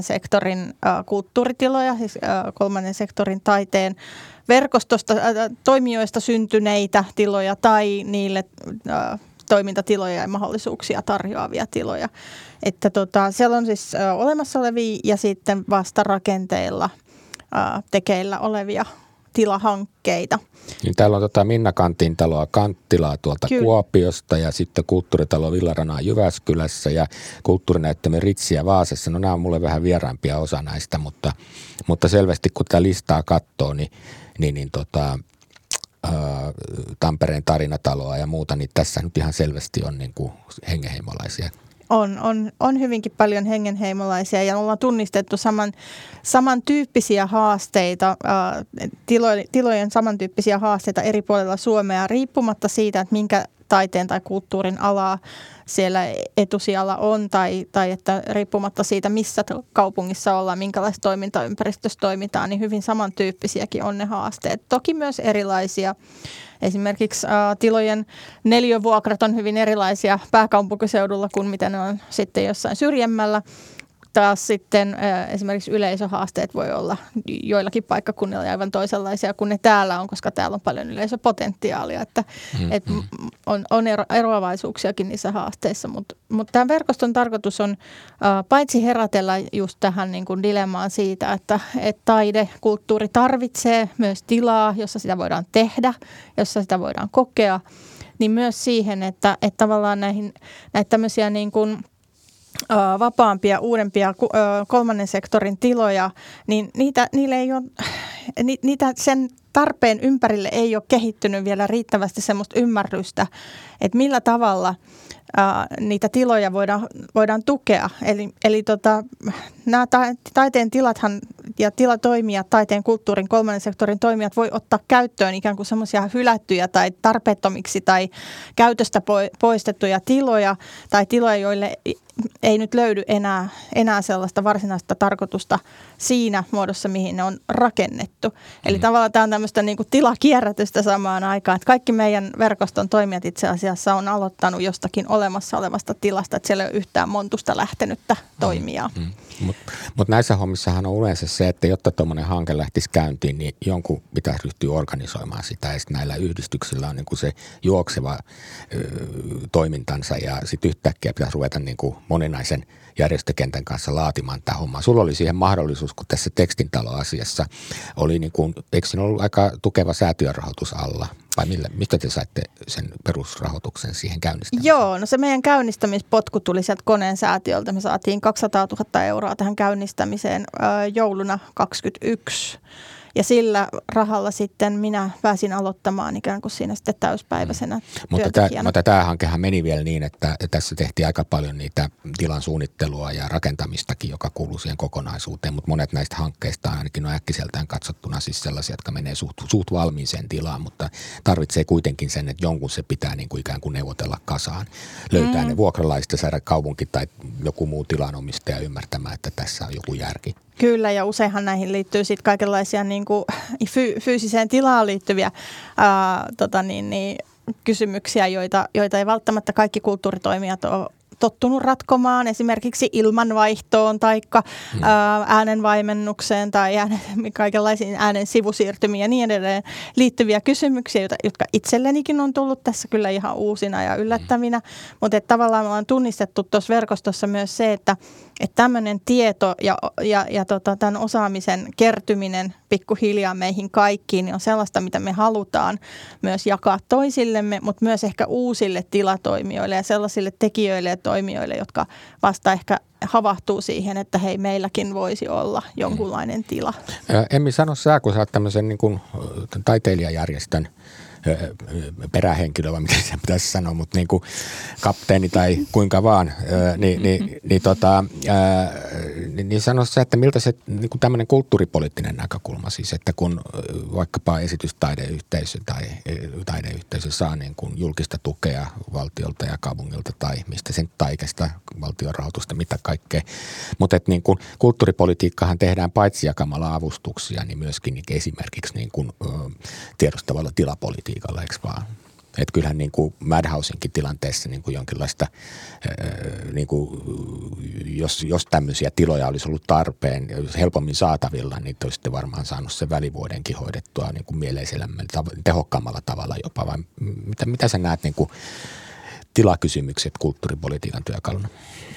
[SPEAKER 4] sektorin äh, kulttuuritiloja, siis äh, kolmannen sektorin taiteen verkostosta, äh, toimijoista syntyneitä tiloja tai niille äh, toimintatiloja ja mahdollisuuksia tarjoavia tiloja. Että tota, siellä on siis äh, olemassa olevia ja sitten vasta rakenteilla äh, tekeillä olevia tilahankkeita.
[SPEAKER 2] Niin täällä on tota Minna Kantin taloa Kanttilaa tuolta Kyllä. Kuopiosta ja sitten kulttuuritalo Villaranaa Jyväskylässä ja kulttuurinäyttämö Ritsiä Vaasassa. No nämä on mulle vähän vieraampia osa näistä, mutta, mutta selvästi kun tätä listaa katsoo, niin, niin, niin tota, ää, Tampereen tarinataloa ja muuta, niin tässä nyt ihan selvästi on niin kuin hengenheimolaisia.
[SPEAKER 4] On, on, on hyvinkin paljon hengenheimolaisia ja ollaan tunnistettu saman, samantyyppisiä haasteita, ää, tilo, tilojen samantyyppisiä haasteita eri puolilla Suomea riippumatta siitä, että minkä taiteen tai kulttuurin alaa siellä etusijalla on tai, tai että riippumatta siitä, missä kaupungissa ollaan, minkälaisessa toimintaympäristössä toimitaan, niin hyvin samantyyppisiäkin on ne haasteet. Toki myös erilaisia. Esimerkiksi ä, tilojen neliövuokrat on hyvin erilaisia pääkaupunkiseudulla kuin mitä ne on sitten jossain syrjemmällä. Taas sitten ä, esimerkiksi yleisöhaasteet voi olla joillakin paikkakunnilla aivan toisenlaisia kuin ne täällä on, koska täällä on paljon yleisöpotentiaalia. Että, mm-hmm. et on, on ero, eroavaisuuksiakin niissä haasteissa, mutta mut tämän verkoston tarkoitus on ä, paitsi herätellä just tähän niin kuin dilemmaan siitä, että et taide, kulttuuri tarvitsee myös tilaa, jossa sitä voidaan tehdä, jossa sitä voidaan kokea, niin myös siihen, että, että tavallaan näihin, näitä tämmöisiä niin kuin vapaampia, uudempia kolmannen sektorin tiloja, niin niitä, niille ei ole, niitä sen tarpeen ympärille ei ole kehittynyt vielä riittävästi semmoista ymmärrystä, että millä tavalla ää, niitä tiloja voidaan, voidaan tukea. Eli, eli tota, nämä ta- taiteen tilathan ja tilatoimijat, taiteen kulttuurin kolmannen sektorin toimijat voi ottaa käyttöön ikään kuin semmoisia hylättyjä tai tarpeettomiksi tai käytöstä poistettuja tiloja tai tiloja, joille ei nyt löydy enää, enää sellaista varsinaista tarkoitusta siinä muodossa, mihin ne on rakennettu. Eli mm. tavallaan tämä on tämmöistä niin kuin tilakierrätystä samaan aikaan, että kaikki meidän verkoston toimijat itse asiassa on aloittanut jostakin olemassa olevasta tilasta, että siellä ei ole yhtään montusta lähtenyttä toimijaa. Mm. Mm.
[SPEAKER 2] Mutta mut näissä hommissahan on yleensä se, että jotta tuommoinen hanke lähtisi käyntiin, niin jonkun pitäisi ryhtyä organisoimaan sitä. Ja näillä yhdistyksillä on niin kuin se juokseva ö, toimintansa ja sitten yhtäkkiä pitäisi ruveta niin kuin moninaisen järjestökentän kanssa laatimaan tämä homma. Sulla oli siihen mahdollisuus, kun tässä tekstintaloasiassa oli niin kuin, eikö siinä ollut aika tukeva säätiörahoitus alla? Vai millä, mistä te saitte sen perusrahoituksen siihen käynnistämiseen?
[SPEAKER 4] Joo, no se meidän käynnistämispotku tuli sieltä Koneen säätiöltä. Me saatiin kaksisataatuhatta euroa tähän käynnistämiseen ää, jouluna kaksikymmentäyksi. Ja sillä rahalla sitten minä pääsin aloittamaan ikään kuin siinä sitten täyspäiväisenä mm. työntekijänä.
[SPEAKER 2] Mutta, mutta tämä hankehan meni vielä niin, että tässä tehtiin aika paljon niitä tilan suunnittelua ja rakentamistakin, joka kuuluu siihen kokonaisuuteen. Mutta monet näistä hankkeista ainakin on äkkiseltään katsottuna siis sellaisia, jotka menee suht, suht valmiiseen tilaan, mutta tarvitsee kuitenkin sen, että jonkun se pitää niin kuin ikään kuin neuvotella kasaan. Löytää mm. ne vuokralaista, saada kaupunki tai joku muu tilanomistaja ymmärtämään, että tässä on joku järki.
[SPEAKER 4] Kyllä, ja useinhan näihin liittyy sitten kaikenlaisia niin kuin fy- fyysiseen tilaan liittyviä ää, tota niin, niin, kysymyksiä, joita, joita ei välttämättä kaikki kulttuuritoimijat ole tottunut ratkomaan, esimerkiksi ilmanvaihtoon tai hmm. äänenvaimennukseen tai äänen, kaikenlaisiin äänen sivusiirtymiin ja niin edelleen liittyviä kysymyksiä, joita, jotka itsellenikin on tullut tässä kyllä ihan uusina ja yllättävinä, mutta että tavallaan me ollaan tunnistettu tuossa verkostossa myös se, että, että tämmöinen tieto ja, ja, ja tota, tämän osaamisen kertyminen pikkuhiljaa meihin kaikkiin niin on sellaista, mitä me halutaan myös jakaa toisillemme, mutta myös ehkä uusille tilatoimijoille ja sellaisille tekijöille ja toimijoille, jotka vasta ehkä havahtuu siihen, että hei, meilläkin voisi olla jonkunlainen tila.
[SPEAKER 2] Emmi, sano sä, kun sä oot tämmöisen niin kuin taiteen perähenkilö, vai miten se pitäisi sanoa, mutta niin kuin kapteeni tai kuinka vaan, niin, niin, niin, tota, ää, niin sano sä, että miltä se niin kuin tämmöinen kulttuuripoliittinen näkökulma siis, että kun vaikkapa esitystaideyhteisö tai taideyhteisö saa niin kuin julkista tukea valtiolta ja kaupungilta tai mistä sen taikesta valtion rahoitusta, mitä kaikkea, mutta että niin kuin kulttuuripolitiikkahan tehdään paitsi jakamalla avustuksia, niin myöskin niin esimerkiksi niin kuin tiedostavalla tilapolitiikalla, eikö vaan? Että kyllähän niin kuin Madhousenkin tilanteessa niin kuin jonkinlaista, niin kuin, jos, jos tämmöisiä tiloja olisi ollut tarpeen, helpommin saatavilla, niin te olisitte varmaan saanut sen välivuodenkin hoidettua niin kuin mieleisellämällä, tehokkaammalla tavalla jopa. Vai mitä, mitä sä näet niin kuin tilakysymykset kulttuuripolitiikan työkaluna?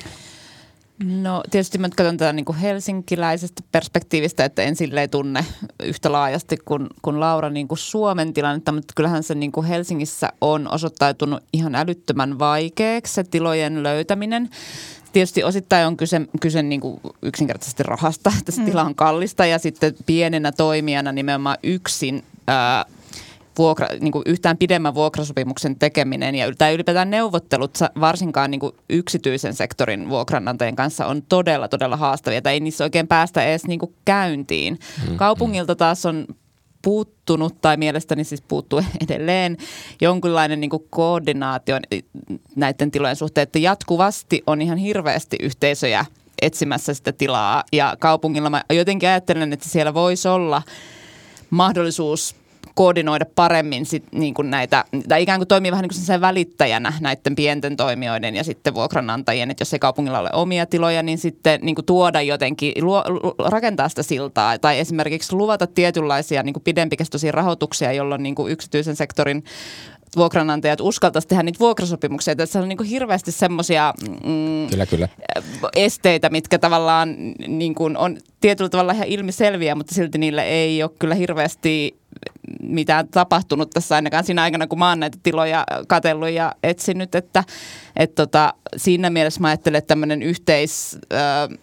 [SPEAKER 3] No tietysti mä katson tätä niin kuin helsinkiläisestä perspektiivistä, että en silleen tunne yhtä laajasti kuin, kuin Laura niin kuin Suomen tilannetta, mutta kyllähän se niin kuin Helsingissä on osoittautunut ihan älyttömän vaikeaksi se tilojen löytäminen. Tietysti osittain on kyse, kyse niin kuin yksinkertaisesti rahasta, että se tila on kallista ja sitten pienenä toimijana nimenomaan yksin ää, Vuokra, niin kuin yhtään pidemmän vuokrasopimuksen tekeminen ja tai ylipäätään neuvottelut varsinkaan niin kuin yksityisen sektorin vuokranantajien kanssa on todella, todella haastavia. Tai ei niissä oikein päästä edes niin kuin käyntiin. Mm, Kaupungilta taas on puuttunut tai mielestäni siis puuttuu edelleen jonkinlainen niin kuin koordinaatio näiden tilojen suhteen, että jatkuvasti on ihan hirveästi yhteisöjä etsimässä sitä tilaa ja kaupungilla mä jotenkin ajattelen, että siellä voisi olla mahdollisuus koordinoida paremmin sit, niin kuin näitä, tai ikään kuin toimii vähän niin kuin sen välittäjänä näiden pienten toimijoiden ja sitten vuokranantajien, että jos ei kaupungilla ole omia tiloja, niin sitten niin kuin tuoda jotenkin, luo, rakentaa sitä siltaa tai esimerkiksi luvata tietynlaisia niin kuin pidempikestoisia rahoituksia, jolloin niin kuin yksityisen sektorin vuokranantajat uskaltaisi tehdä niitä vuokrasopimuksia. Että se on niin kuin hirveästi semmoisia mm, kyllä, kyllä. esteitä, mitkä tavallaan niin kuin on tietyllä tavalla ihan ilmiselviä, mutta silti niille ei ole kyllä hirveästi mitään tapahtunut tässä ainakaan siinä aikana, kun mä oon näitä tiloja katsellut ja etsinyt, että et tota, siinä mielessä mä ajattelen, että tämmöinen yhteis- öö,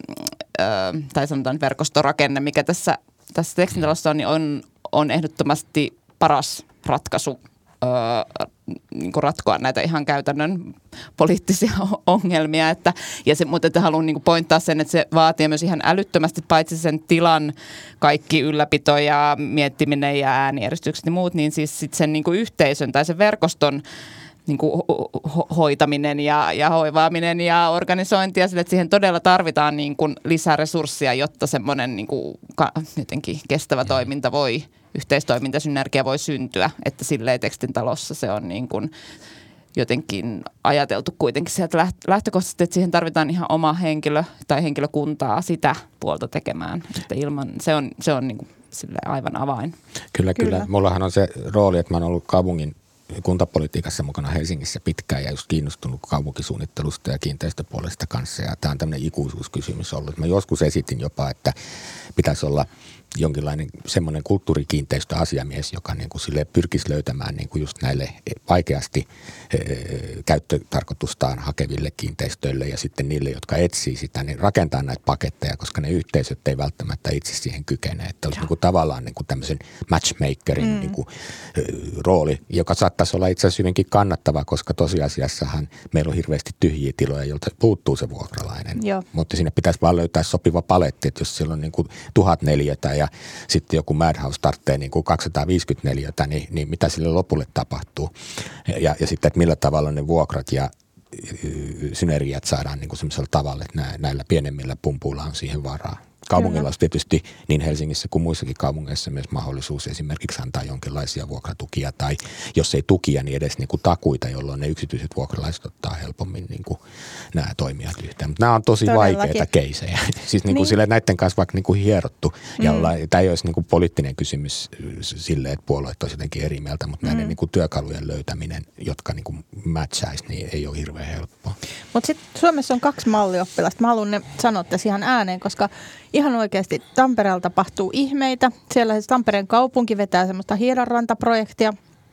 [SPEAKER 3] öö, tai sanotaan verkostorakenne, mikä tässä, tässä tekstintalossa on, niin on, on ehdottomasti paras ratkaisu öö, niin kuin ratkoa näitä ihan käytännön poliittisia ongelmia. Että, ja se, mutta että haluan niin kuin pointtaa sen, että se vaatii myös ihan älyttömästi paitsi sen tilan kaikki ylläpito ja miettiminen ja äänijärjestykset ja muut, niin siis sit sen niin kuin yhteisön tai sen verkoston niin kuin ho- hoitaminen ja, ja hoivaaminen ja organisointi ja sille, että siihen todella tarvitaan niin kuin lisää resursseja, jotta semmoinen niin kuin ka- jotenkin kestävä toiminta voi, yhteistoiminta, synergia voi syntyä, että silleen tekstin talossa se on niin kuin jotenkin ajateltu kuitenkin sieltä lähtökohtaisesti, että siihen tarvitaan ihan oma henkilö tai henkilökuntaa sitä puolta tekemään, että ilman, se on, se on niin kuin silleen aivan avain.
[SPEAKER 2] Kyllä, kyllä, kyllä. Mullahan on se rooli, että mä oon ollut kaupungin kuntapolitiikassa mukana Helsingissä pitkään ja just kiinnostunut kaupunkisuunnittelusta ja kiinteistöpuolesta kanssa. Ja tämä on tämmöinen ikuisuuskysymys ollut. Mä joskus esitin jopa, että pitäisi olla jonkinlainen semmoinen kulttuurikiinteistöasiamies, joka niin kuin sille pyrkisi löytämään niin kuin just näille vaikeasti e, käyttötarkoitustaan hakeville kiinteistöille ja sitten niille, jotka etsii sitä, niin rakentaa näitä paketteja, koska ne yhteisöt ei välttämättä itse siihen kykene. Että olisi niin kuin tavallaan niin kuin tämmöisen matchmakerin mm. niin kuin, e, rooli, joka saattaisi olla itse asiassa hyvinkin kannattava, koska tosiasiassahan meillä on hirveästi tyhjiä tiloja, joilta puuttuu se vuokralainen. Joo. Mutta sinne pitäisi vaan löytää sopiva paletti, että jos siellä on niin kuin tuhat neliötä ja sitten joku Madhouse tarvitsee niin kuin kaksisataaviisikymmentä neliötä, niin, niin mitä sille lopulle tapahtuu. Ja, ja sitten, että millä tavalla ne vuokrat ja synergiat saadaan niin kuin semmoisella tavalla, että näillä pienemmillä pumpuilla on siihen varaa. Kaupungilla olisi tietysti niin Helsingissä kuin muissakin kaupungeissa myös mahdollisuus esimerkiksi antaa jonkinlaisia vuokratukia tai jos ei tukia, niin edes niin kuin takuita, jolloin ne yksityiset vuokralaiset ottaa helpommin niin kuin nämä toimijat yhteen. Mutta nämä on tosi Todellakin. vaikeita keisejä. Siis niin kuin niin. Sille näiden kanssa vaikka niin kuin hierottu. Mm. Ja olla, tämä ei olisi niin kuin poliittinen kysymys sille, että puolueet olisi jotenkin eri mieltä, mutta mm. näiden niin kuin työkalujen löytäminen, jotka niin kuin matchaisi, niin ei ole hirveän helppoa.
[SPEAKER 4] Mutta sitten Suomessa on kaksi mallioppilasta. Mä haluan ne sanoa tässä ihan ääneen, koska ihan oikeasti Tampereella tapahtuu ihmeitä. Siellä siis Tampereen kaupunki vetää semmoista Hiedanranta-projektia,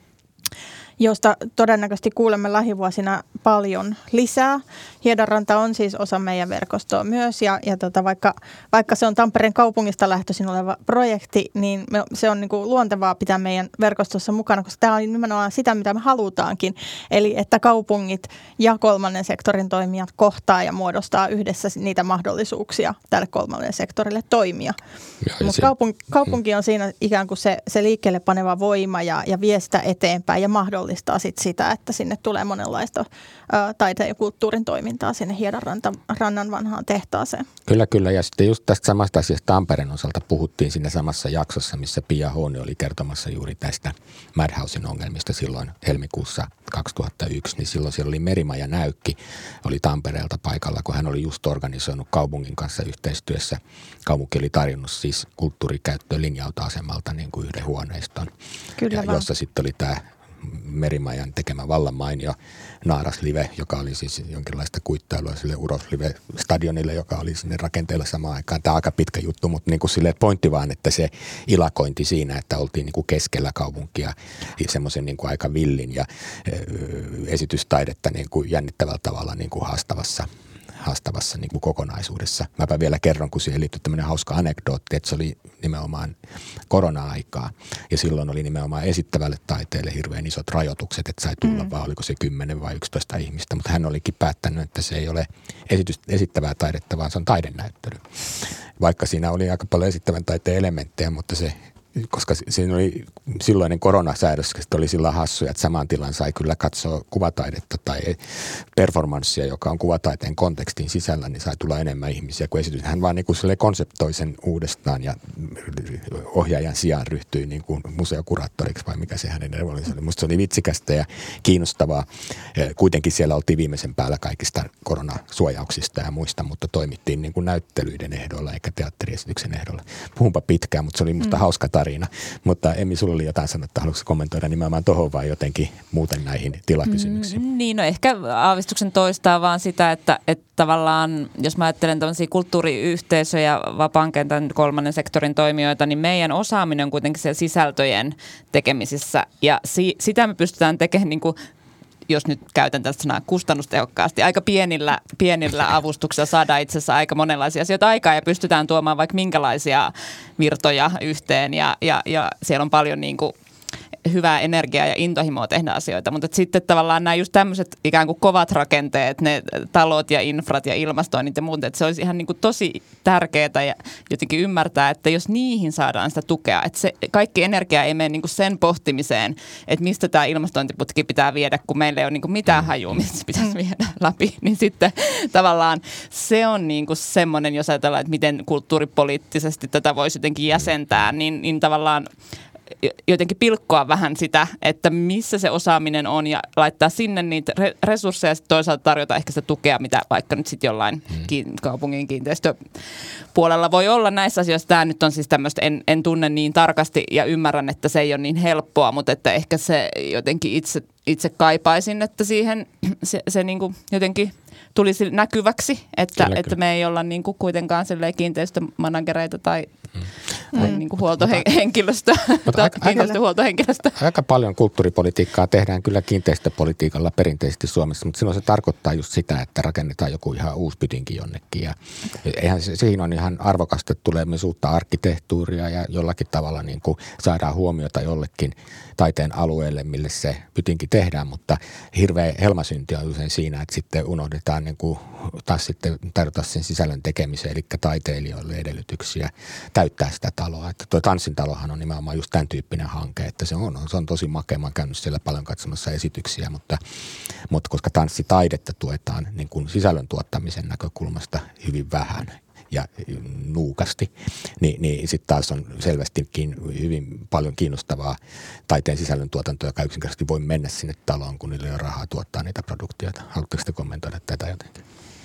[SPEAKER 4] josta todennäköisesti kuulemme lähivuosina paljon lisää. Hiedanranta on siis osa meidän verkostoa myös ja, ja tota, vaikka, vaikka se on Tampereen kaupungista lähtöisin oleva projekti, niin me, se on niinku luontevaa pitää meidän verkostossa mukana, koska tämä on nimenomaan sitä, mitä me halutaankin. Eli että kaupungit ja kolmannen sektorin toimijat kohtaa ja muodostaa yhdessä niitä mahdollisuuksia tälle kolmannen sektorille toimia. Mutta kaupunki, kaupunki on siinä ikään kuin se, se liikkeelle paneva voima ja, ja vie sitä eteenpäin ja mahdollistaa mahdollistaa sit sitä, että sinne tulee monenlaista ää, taiteen ja kulttuurin toimintaa sinne Hiedanrannan vanhaan tehtaaseen.
[SPEAKER 2] Kyllä, kyllä. Ja sitten just tästä samasta asiasta Tampereen osalta puhuttiin siinä samassa jaksossa, missä Pia Hooni oli kertomassa juuri tästä Madhousen ongelmista silloin helmikuussa kaksituhattayksi. Niin silloin siellä oli Merimaja Näykki, oli Tampereelta paikalla, kun hän oli just organisoinut kaupungin kanssa yhteistyössä. Kaupunki oli tarjonnut siis kulttuurikäyttöön linja-autoasemalta niin kuin yhden huoneiston,
[SPEAKER 4] Kyllä
[SPEAKER 2] ja, jossa sitten oli tämä Merimajan tekemä vallan mainio Naaraslive, joka oli siis jonkinlaista kuittailua sille Uroslive-stadionille, joka oli sinne rakenteella samaan aikaan. Tämä on aika pitkä juttu, mutta niin kuin sille pointti vaan, että se ilakointi siinä, että oltiin niin kuin keskellä kaupunkia semmoisen niin kuin aika villin ja esitystaidetta niin kuin jännittävällä tavalla niin kuin haastavassa haastavassa niin kuin kokonaisuudessa. Mäpä vielä kerron, kun siihen liittyy tämmöinen hauska anekdootti, että se oli nimenomaan korona-aikaa. Ja silloin oli nimenomaan esittävälle taiteelle hirveän isot rajoitukset, että sai tulla mm. vaan, oliko se kymmenen vai yksitoista ihmistä. Mutta hän olikin päättänyt, että se ei ole esitys, esittävää taidetta, vaan se on taidenäyttely. Vaikka siinä oli aika paljon esittävän taiteen elementtejä, mutta se koska siinä oli silloinen koronasäädös, että oli sillä hassuja, että saman tilan sai kyllä katsoa kuvataidetta tai performanssia, joka on kuvataiteen kontekstin sisällä, niin sai tulla enemmän ihmisiä kuin esitys. Hän vaan niin kuin konseptoi sen uudestaan ja ohjaajan sijaan ryhtyi niin kuin museokuraattoriksi vai mikä se hänen roolinsa oli. Musta se oli vitsikästä ja kiinnostavaa. Kuitenkin siellä oltiin viimeisen päällä kaikista koronasuojauksista ja muista, mutta toimittiin niin kuin näyttelyiden ehdolla eikä teatteriesityksen ehdolla. Puhunpa pitkään, mutta se oli musta mm. hauska tarina. Mutta Emmi, sulla oli jotain sanottaa, haluatko kommentoida nimenomaan tuohon vai jotenkin muuten näihin tilakysymyksiin?
[SPEAKER 3] Mm, niin, no ehkä aavistuksen toistaa vaan sitä, että, että tavallaan, jos mä ajattelen tämmöisiä kulttuuriyhteisöjä, vapaan kentän kolmannen sektorin toimijoita, niin meidän osaaminen on kuitenkin siellä sisältöjen tekemisissä ja si- sitä me pystytään tekemään niin kuin, jos nyt käytän tästä sanaa kustannustehokkaasti, aika pienillä, pienillä avustuksilla saadaan itse asiassa aika monenlaisia asioita aikaa ja pystytään tuomaan vaikka minkälaisia virtoja yhteen ja, ja, ja siellä on paljon niin kuin hyvää energiaa ja intohimoa tehdä asioita, mutta sitten tavallaan nämä just tämmöiset ikään kuin kovat rakenteet, ne talot ja infrat ja ilmastoinnit ja muut, että se olisi ihan niin kuin tosi tärkeää ja jotenkin ymmärtää, että jos niihin saadaan sitä tukea, että se kaikki energia ei mene niin kuin sen pohtimiseen, että mistä tämä ilmastointiputki pitää viedä, kun meillä ei ole niin kuin mitään hajua, mistä se pitäisi viedä läpi, niin sitten tavallaan se on niin kuin semmoinen, jos ajatellaan, että miten kulttuuripoliittisesti tätä voisi jotenkin jäsentää, niin, niin tavallaan jotenkin pilkkoa vähän sitä, että missä se osaaminen on ja laittaa sinne niitä resursseja ja toisaalta tarjota ehkä sitä tukea, mitä vaikka nyt sitten jollain hmm. kaupungin kiinteistöpuolella voi olla näissä asioissa. Tämä nyt on siis tämmöistä, en, en tunne niin tarkasti ja ymmärrän, että se ei ole niin helppoa, mutta että ehkä se jotenkin itse, itse kaipaisin, että siihen se, se niin kuin jotenkin tulisi näkyväksi, että, kyllä, että kyllä. me ei olla niin kuin kuitenkaan kiinteistömanagereita tai, mm. tai mm. niin kuin huoltohenkilöstöä tai aika, kiinteistöhuoltohenkilöstöä.
[SPEAKER 2] Aika paljon kulttuuripolitiikkaa tehdään kyllä kiinteistöpolitiikalla perinteisesti Suomessa, mutta silloin se tarkoittaa just sitä, että rakennetaan joku ihan uusi pytinki jonnekin. Ja eihän se, siihen on ihan arvokasta, että tulee myös uutta arkkitehtuuria ja jollakin tavalla niin kuin saadaan huomiota jollekin taiteen alueelle, mille se pytinki tehdään, mutta hirveä helmasynti on usein siinä, että sitten unohdetaan niin kuin taas sitten tarjota sen sisällön tekemiseen, eli taiteilijoille edellytyksiä täyttää sitä taloa. Että tuo Tanssintalohan on nimenomaan just tämän tyyppinen hanke, että se on, se on tosi makea. Mä oon käynyt siellä paljon katsomassa esityksiä, mutta, mutta koska tanssitaidetta tuetaan niin kuin sisällön tuottamisen näkökulmasta hyvin vähän ja nuukasti, niin, niin sitten taas on selvästikin hyvin paljon kiinnostavaa taiteen sisällön tuotantoa, joka yksinkertaisesti voi mennä sinne taloon, kun niillä ei ole rahaa tuottaa niitä produktioita. Haluatteko te kommentoida tätä jotenkin?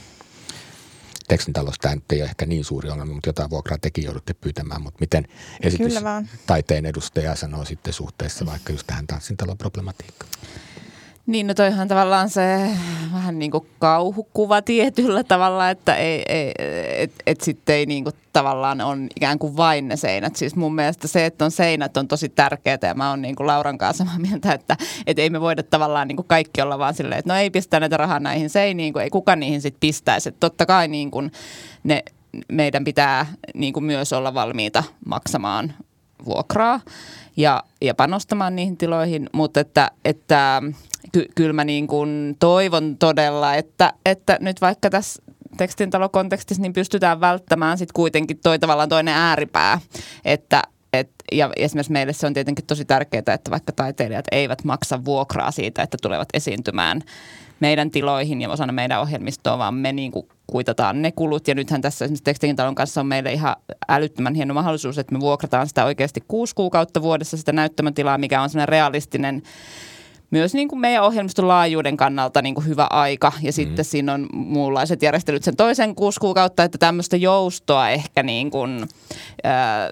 [SPEAKER 2] Tekstintalossa tämä nyt ei ole ehkä niin suuri ongelma, mutta jotain vuokraa tekin joudutte pyytämään, mutta miten esitystaiteen edustaja sanoo sitten suhteessa vaikka just tähän Tanssintalon problematiikkaan?
[SPEAKER 3] Niin, no toihan tavallaan se vähän niin kuin kauhukuva tietyllä tavalla, että ei, ei, et, et sitten ei niin kuin tavallaan on ikään kuin vain ne seinät. Siis mun mielestä se, että on seinät on tosi tärkeää ja mä oon niin kuin Lauran kanssa samaa mieltä, että et ei me voida tavallaan niin kuin kaikki olla vaan silleen, että no ei pistä näitä rahaa näihin seiniin, kun ei kukaan niihin sitten pistäisi. Että totta kai niin kuin ne, meidän pitää niin kuin myös olla valmiita maksamaan vuokraa ja, ja panostamaan niihin tiloihin, mutta että, että ky, kyllä mä niin kuin toivon todella, että, että nyt vaikka tässä tekstintalokontekstissa niin pystytään välttämään sitten kuitenkin toi tavallaan toinen ääripää, että et ja esimerkiksi meille se on tietenkin tosi tärkeää, että vaikka taiteilijat eivät maksa vuokraa siitä, että tulevat esiintymään meidän tiloihin ja osana meidän ohjelmistoa, vaan me niin kuin kuitataan ne kulut. Ja nythän tässä esimerkiksi Tekstiikin kanssa on meille ihan älyttömän hieno mahdollisuus, että me vuokrataan sitä oikeasti kuusi kuukautta vuodessa sitä näyttämötilaa, mikä on sellainen realistinen myös niin kuin meidän ohjelmiston laajuuden kannalta niin kuin hyvä aika. Ja mm. sitten siinä on muunlaiset järjestelyt sen toisen kuusi kuukautta, että tämmöistä joustoa ehkä niin kuin, ää,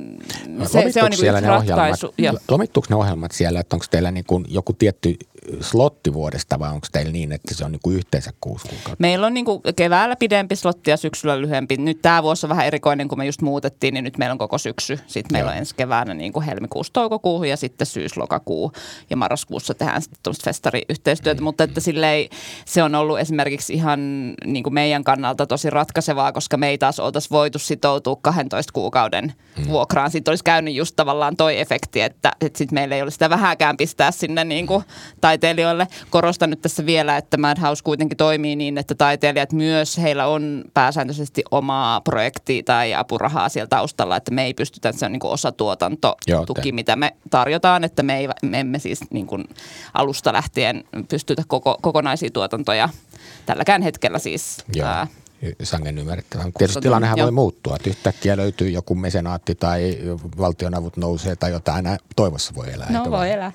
[SPEAKER 3] se, se on niin kuin yksi ratkaisu.
[SPEAKER 2] Lomittuuko ne ohjelmat siellä, että onko teillä niin kuin joku tietty slotti vuodesta vai onko teillä niin, että se on niin kuin yhteensä kuusi kuukautta?
[SPEAKER 3] Meillä on niin kuin keväällä pidempi slotti ja syksyllä lyhyempi. Nyt tämä vuosi on vähän erikoinen, kun me just muutettiin, niin nyt meillä on koko syksy. Sitten meillä Joo. on ensi keväänä niin kuin helmikuusta toukokuuhun ja sitten syys-lokakuu ja marraskuussa tehdään sitten tuollaista festariyhteistyötä. Mm. Mutta että silleen se on ollut esimerkiksi ihan niin kuin meidän kannalta tosi ratkaisevaa, koska me ei taas oltaisi voitu sitoutua kahdentoista kuukauden mm. vuokraan. Sitten olisi käynyt just tavallaan toi efekti, että, että sitten meillä ei ole sitä vähääkään pistää sinne niin kuin taiteilijoille. Korostan nyt tässä vielä, että Madhouse kuitenkin toimii niin, että taiteilijat myös, heillä on pääsääntöisesti omaa projektia tai apurahaa siellä taustalla, että me ei pystytä, se on niin kuin osatuotantotuki, mitä me tarjotaan, että me, ei, me emme siis niin kuin alusta lähtien pystytä koko, kokonaisia tuotantoja tälläkään hetkellä siis.
[SPEAKER 2] Joo. Ää, sangen ymmärrettävää. Tietysti tilannehan voi muuttua, että yhtäkkiä löytyy joku mesenaatti tai valtionavut nousee tai jotain, aina toivossa voi elää.
[SPEAKER 3] No voi elää.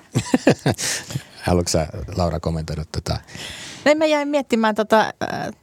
[SPEAKER 2] Haluatko sä, Laura, kommentoida tätä?
[SPEAKER 4] No, mä jäin miettimään tota, äh,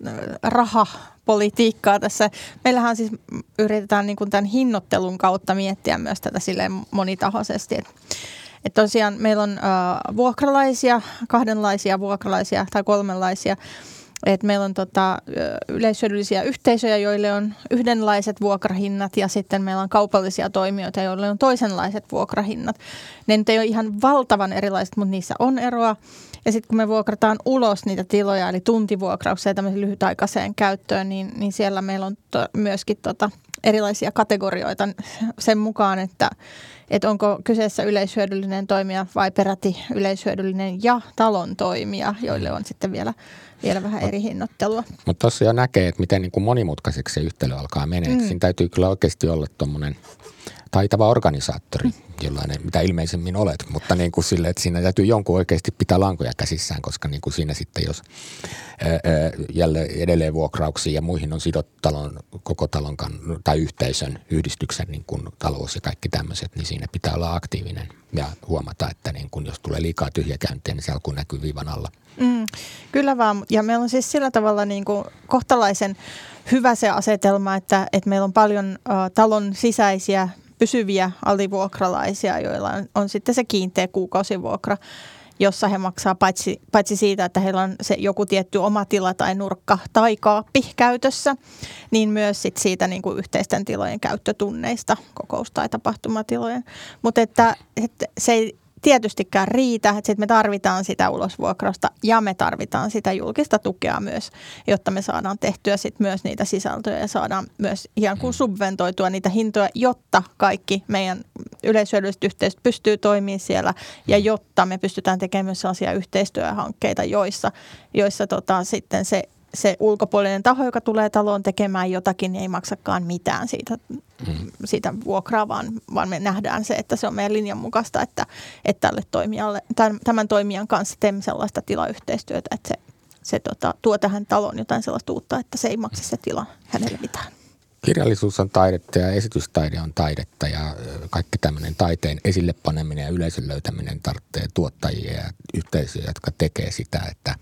[SPEAKER 4] rahapolitiikkaa tässä. Meillähän siis yritetään niin kuin tämän hinnoittelun kautta miettiä myös tätä silleen monitahoisesti. Että et tosiaan meillä on äh, vuokralaisia, kahdenlaisia vuokralaisia tai kolmenlaisia. Et meillä on tota, yleishyödyllisiä yhteisöjä, joille on yhdenlaiset vuokrahinnat ja sitten meillä on kaupallisia toimijoita, joille on toisenlaiset vuokrahinnat. Ne nyt ei ole ihan valtavan erilaiset, mutta niissä on eroa. Ja sitten kun me vuokrataan ulos niitä tiloja, eli tuntivuokrauksia tämmöiseen lyhytaikaiseen käyttöön, niin, niin siellä meillä on to, myöskin tota, erilaisia kategorioita sen mukaan, että et onko kyseessä yleishyödyllinen toimija vai peräti yleishyödyllinen ja talon toimija, joille on sitten vielä, vielä vähän eri hinnoittelua.
[SPEAKER 2] Mutta tuossa jo näkee, että miten niin kuin monimutkaiseksi se yhtälö alkaa menee. Mm. Siinä täytyy kyllä oikeasti olla tuommoinen taitava organisaattori, jollainen, mitä ilmeisemmin olet, mutta niin kuin sille, että siinä täytyy jonkun oikeasti pitää lankoja käsissään, koska niin kuin siinä sitten, jos ää, ää, jälleen edelleen vuokrauksiin ja muihin on sidottu talon, koko talon tai yhteisön, yhdistyksen niin kuin talous ja kaikki tämmöiset, niin siinä pitää olla aktiivinen ja huomata, että niin kuin jos tulee liikaa tyhjäkäyntiä, niin se alkuun näkyy viivan alla.
[SPEAKER 4] Mm, kyllä vaan, ja meillä on siis sillä tavalla niin kuin kohtalaisen hyvä se asetelma, että, että meillä on paljon ä, talon sisäisiä pysyviä alivuokralaisia, joilla on, on sitten se kiinteä kuukausivuokra, jossa he maksaa paitsi, paitsi siitä, että heillä on se joku tietty oma tila tai nurkka tai kaappi käytössä, niin myös sit siitä niin kuin yhteisten tilojen käyttötunneista, kokous- tai tapahtumatilojen. Mutta että, että se ei tietystikään riitä, että me tarvitaan sitä ulosvuokrausta ja me tarvitaan sitä julkista tukea myös, jotta me saadaan tehtyä sit myös niitä sisältöjä ja saadaan myös ihan kuin subventoitua niitä hintoja, jotta kaikki meidän yleishyödylliset yhteisöt pystyy toimimaan siellä ja jotta me pystytään tekemään myös sellaisia yhteistyöhankkeita, joissa, joissa tota, sitten se se ulkopuolinen taho, joka tulee taloon tekemään jotakin, niin ei maksakaan mitään siitä, mm. siitä vuokraa, vaan, vaan me nähdään se, että se on meidän linjan mukaista, että, että tälle toimijalle, tämän toimijan kanssa teemme sellaista tilayhteistyötä, että se, se tota, tuo tähän taloon jotain sellaista uutta, että se ei maksa se tila hänelle mitään.
[SPEAKER 2] Kirjallisuus on taidetta ja esitystaide on taidetta ja kaikki tämmöinen taiteen esille paneminen ja yleisön löytäminen tarvitsee tuottajia ja yhteisöjä, jotka tekee sitä, että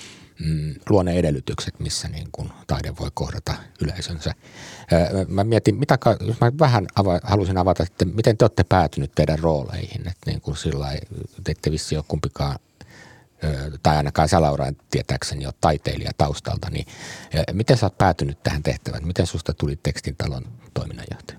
[SPEAKER 2] Mm, luo ne edellytykset, missä niin kuin taide voi kohdata yleisönsä. Mä mietin, mitä, jos mä vähän ava, halusin avata sitten, miten te olette päätynyt teidän rooleihin, että niin kuin sillä lailla, te ette vissi ole kumpikaan, tai ainakaan sä, Laura, tietääkseni ole taiteilija taustalta, niin miten sä oot päätynyt tähän tehtävään? Miten susta tuli Tekstin talon toiminnanjohtaja?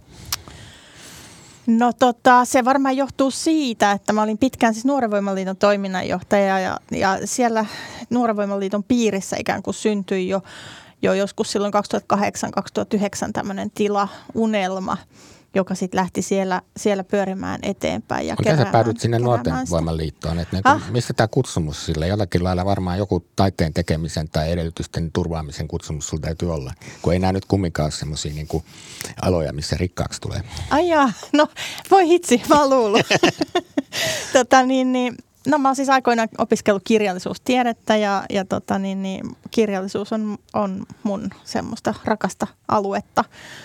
[SPEAKER 4] No tota, se varmaan johtuu siitä, että mä olin pitkään siis Nuoren Voimaliiton toiminnanjohtaja ja, ja siellä Nuoren Voimaliiton piirissä ikään kuin syntyi jo, jo joskus silloin kaksituhattakahdeksan kaksituhattayhdeksän tämmöinen tilaunelma. joka sitten lähti siellä, siellä pyörimään eteenpäin ja
[SPEAKER 2] Miten
[SPEAKER 4] keräämään.
[SPEAKER 2] sä päädyt sinne
[SPEAKER 4] keräämään
[SPEAKER 2] Nuorten
[SPEAKER 4] sitä.
[SPEAKER 2] Voimanliittoon? Että niin
[SPEAKER 4] Ah?
[SPEAKER 2] mistä tämä kutsumus sille? Jollakin lailla varmaan joku taiteen tekemisen tai edellytysten turvaamisen kutsumus sulla täytyy olla. Kun ei nämä nyt kumminkaan ole semmoisia niin kuin aloja, missä rikkaaksi tulee.
[SPEAKER 4] Ai jaa, no voi hitsi, mä oon luullut. tota, niin, niin, no mä oon siis aikoinaan opiskellut kirjallisuustiedettä ja, ja tota, niin, niin, kirjallisuus on, on mun semmoista rakasta aluetta.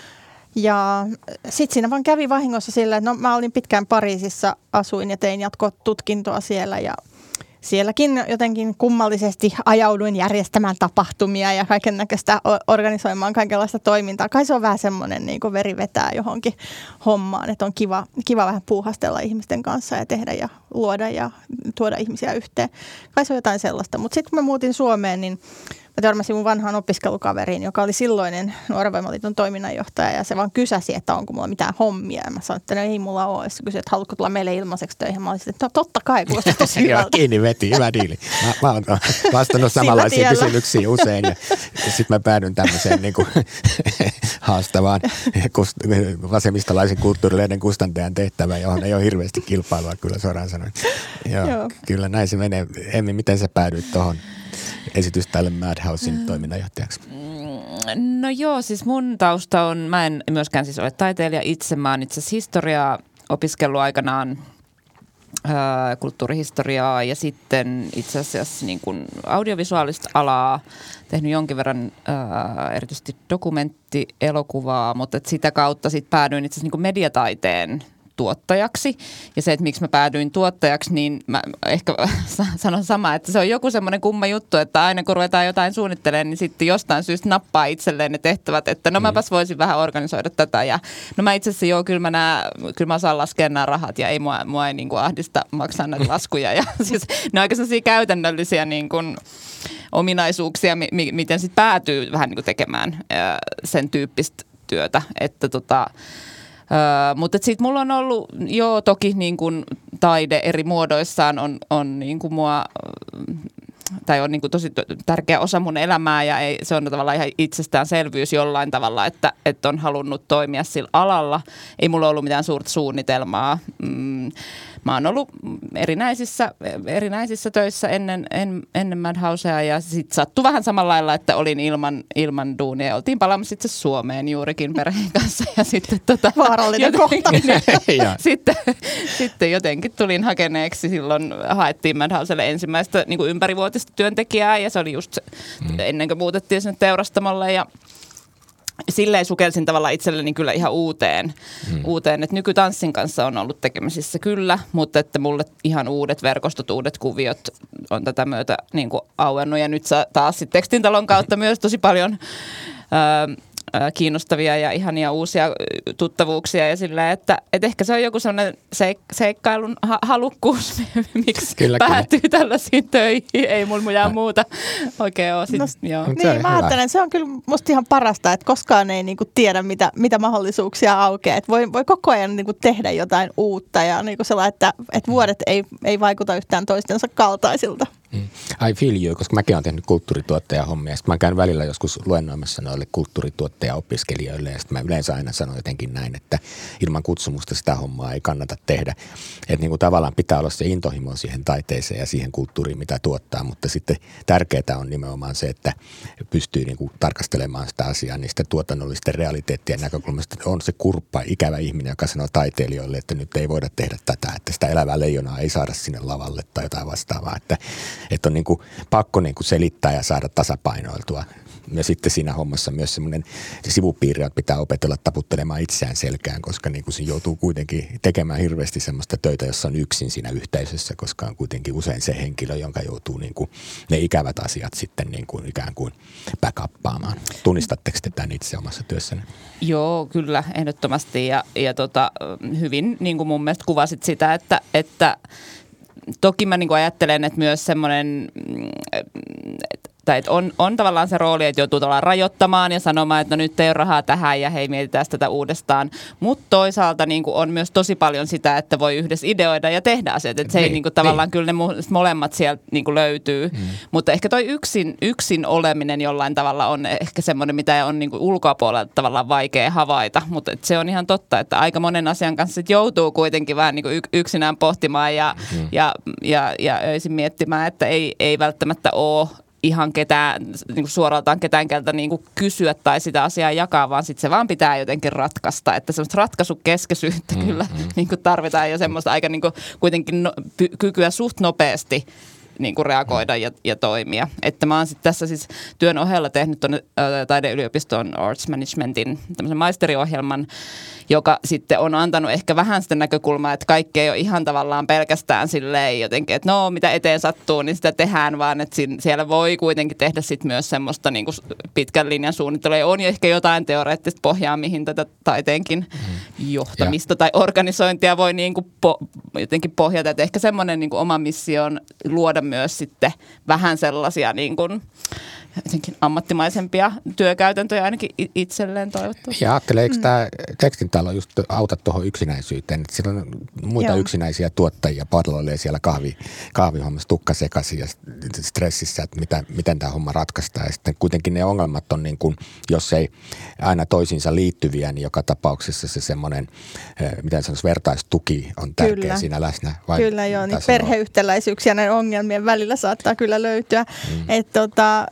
[SPEAKER 4] Ja sitten siinä vaan kävi vahingossa sillä, että no mä olin pitkään Pariisissa, asuin ja tein jatkotutkintoa siellä ja sielläkin jotenkin kummallisesti ajauduin järjestämään tapahtumia ja kaiken näköistä organisoimaan kaikenlaista toimintaa. Kai se on vähän semmoinen niin kuin veri vetää johonkin hommaan, että on kiva, kiva vähän puuhastella ihmisten kanssa ja tehdä ja luoda ja tuoda ihmisiä yhteen. Kai se on jotain sellaista. Mutta sitten kun mä muutin Suomeen, niin mä törmäsin mun vanhaan opiskelukaveriin, joka oli silloinen Nuoren Voimanliiton toiminnanjohtaja ja se vaan kysäsi, että onko mulla mitään hommia. Ja mä sanoin, että no ei mulla ole. Ja se kysyi, että haluatko tulla meille ilmaiseksi töihin. Mä olisin, että no totta kai, kuulostaa tosi hyvältä.
[SPEAKER 2] Kiinni veti, hyvä diili. Mä, mä oon vastannut samanlaisiin kysymyksiin usein ja sitten mä päädyn tämmöiseen niin kuin haastavaan kust- vasemmistolaisen kulttuurilehden kustantajan tehtävään, johon ei ole hirveästi kilpailua, kyllä suoraan sanoen. Joo, Joo. Kyllä näin se menee. Emmi, miten sä päädyit tuohon esityställe Madhousen mm. toiminnanjohtajaksi?
[SPEAKER 3] No joo, siis mun tausta on, mä en myöskään siis ole taiteilija itse, mä oon itse asiassa historiaa opiskellut aikanaan, ää, kulttuurihistoriaa ja sitten itse asiassa niin kuin audiovisuaalista alaa, tehnyt jonkin verran ää, erityisesti dokumenttielokuvaa, mutta et sitä kautta sitten päädyin itse asiassa niin kuin mediataiteen tuottajaksi. Ja se, että miksi mä päädyin tuottajaksi, niin mä ehkä sanon sama, että se on joku semmoinen kumma juttu, että aina kun ruvetaan jotain suunnittelemaan, niin sitten jostain syystä nappaa itselleen ne tehtävät, että no mäpäs voisin vähän organisoida tätä. Ja no mä itse asiassa joo, kyllä mä, nää, kyllä mä osaan laskea nämä rahat ja ei mua, mua ei niin kuin ahdista maksaa näitä laskuja. Ja siis ne on aika sellaisia käytännöllisiä niin kuin ominaisuuksia, mi- mi- miten sitten päätyy vähän niin kuin tekemään ää, sen tyyppistä työtä, että tota Uh, mutta sitten mulla on ollut, joo toki niin kun taide eri muodoissaan on, on niin kuin mua, tai on niin kuin tosi tärkeä osa mun elämää ja ei, se on tavallaan ihan itsestäänselvyys jollain tavalla, että, että on halunnut toimia sillä alalla. Ei mulla ollut mitään suurta suunnitelmaa. Mm, mä oon ollut erinäisissä, erinäisissä töissä ennen, en, ennen Madhousea ja sitten sattui vähän samalla lailla, että olin ilman, ilman duunia ja oltiin palaamassa itse Suomeen juurikin perheen kanssa ja sitten tota,
[SPEAKER 4] vaarallinen kohta.
[SPEAKER 3] sitten, sitten jotenkin tulin hakeneeksi, silloin haettiin Madhouselle ensimmäistä niin kuin ympärivuotista työntekijää ja se oli just mm. ennen kuin muutettiin sinne teurastamolle ja silleen sukelsin tavallaan itselleni kyllä ihan uuteen, hmm. uuteen, että nykytanssin kanssa on ollut tekemisissä kyllä, mutta että mulle ihan uudet verkostot, uudet kuviot on tätä myötä niin kuin auennut ja nyt taas sitten Tekstintalon kautta myös tosi paljon ää, kiinnostavia ja ihania uusia tuttavuuksia ja silleen, että, että ehkä se on joku sellainen seik- seikkailun ha- halukkuus, miksi kyllä, päätyy kyllä. tällaisiin töihin. Ei mulla mitään muuta oikein ole. Sit, no, joo.
[SPEAKER 4] Niin, mä ajattelen, se on kyllä musta ihan parasta, että koskaan ei niinku tiedä, mitä, mitä mahdollisuuksia aukeaa. Että voi, voi koko ajan niinku tehdä jotain uutta ja niinku sellainen, että, että vuodet ei, ei vaikuta yhtään toistensa kaltaisilta.
[SPEAKER 2] Mm. I feel you, koska mäkin olen tehnyt kulttuurituottajahommia. Sitten mä käyn välillä joskus luennoimassa noille kulttuurituottajaopiskelijoille ja sitten mä yleensä aina sanon jotenkin näin, että ilman kutsumusta sitä hommaa ei kannata tehdä. Että niin kuin tavallaan pitää olla se intohimo siihen taiteeseen ja siihen kulttuuriin, mitä tuottaa, mutta sitten tärkeää on nimenomaan se, että pystyy niin kuin tarkastelemaan sitä asiaa niistä tuotannollisten realiteettien näkökulmasta. On se kurppa, ikävä ihminen, joka sanoo taiteilijoille, että nyt ei voida tehdä tätä, että sitä elävää leijonaa ei saada sinne lavalle tai jotain vastaavaa, että Että on niin kuin pakko niin kuin selittää ja saada tasapainoiltua. Ja sitten siinä hommassa myös semmoinen sivupiiri, että pitää opetella taputtelemaan itseään selkään, koska niin kuin se joutuu kuitenkin tekemään hirveästi semmoista töitä, jossa on yksin siinä yhteisössä, koska on kuitenkin usein se henkilö, jonka joutuu niin kuin ne ikävät asiat sitten niin kuin ikään kuin backuppaamaan. Tunnistatteko te tämän itse omassa työssänne?
[SPEAKER 3] Joo, kyllä, ehdottomasti. Ja, ja tota, hyvin niin kuin mun mielestä kuvasit sitä, että, että toki mä niin kuin ajattelen, että myös semmoinen, tai että on, on tavallaan se rooli, että joutuu tavallaan rajoittamaan ja sanomaan, että no nyt ei ole rahaa tähän ja hei, mietitään tätä uudestaan. Mutta toisaalta niin kuin on myös tosi paljon sitä, että voi yhdessä ideoida ja tehdä asiat. Että se ei
[SPEAKER 2] niin,
[SPEAKER 3] niin kuin, tavallaan
[SPEAKER 2] niin.
[SPEAKER 3] kyllä ne molemmat sieltä niin kuin löytyy. Mm. Mutta ehkä toi yksin, yksin oleminen jollain tavalla on ehkä semmoinen, mitä on niin kuin ulkopuolella tavallaan vaikea havaita. Mutta se on ihan totta, että aika monen asian kanssa sit joutuu kuitenkin vähän niin kuin yksinään pohtimaan ja, mm. ja, ja, ja öisin miettimään, että ei, ei välttämättä ole ihan ketään, niin kuin suoraltaan ketään keltä niin kuin kysyä tai sitä asiaa jakaa, vaan sitten se vaan pitää jotenkin ratkaista. Että semmoista ratkaisukeskeisyyttä mm, kyllä mm. niin kuin tarvitaan ja semmoista aika niin kuin kuitenkin no, py, kykyä suht nopeasti niin kuin reagoida ja, ja toimia. Että mä oon sitten tässä siis työn ohella tehnyt tuonne taideyliopiston Arts Managementin tämmöisen maisteriohjelman, joka sitten on antanut ehkä vähän sitä näkökulmaa, että kaikki ei ole ihan tavallaan pelkästään silleen jotenkin, että no mitä eteen sattuu, niin sitä tehdään, vaan että siellä voi kuitenkin tehdä sitten myös semmoista niin kuin pitkän linjan suunnittelua. Ja on jo ehkä jotain teoreettista pohjaa, mihin tätä taiteenkin mm. johtamista ja. tai organisointia voi niin kuin po- jotenkin pohjata. Että ehkä semmoinen niin kuin oma missio on luoda myös sitten vähän sellaisia niin kuin jotenkin ammattimaisempia työkäytäntöjä ainakin itselleen toivottavasti.
[SPEAKER 2] Ja ajattelen, eikö mm. tämä tekstintalo just auta tuohon yksinäisyyteen, että siellä on muita Joo. yksinäisiä tuottajia padloilee siellä kahvi, kahvihommassa tukka sekaisin ja stressissä, että mitä, miten tämä homma ratkaistaan. Ja sitten kuitenkin ne ongelmat on niin kuin, jos ei aina toisiinsa liittyviä, niin joka tapauksessa se semmoinen, miten sanoisi, vertaistuki on tärkeä kyllä. siinä läsnä.
[SPEAKER 4] Vai kyllä joo, niin perheyhtäläisyyksiä näiden ongelmien välillä saattaa kyllä löytyä. Mm. Että tota,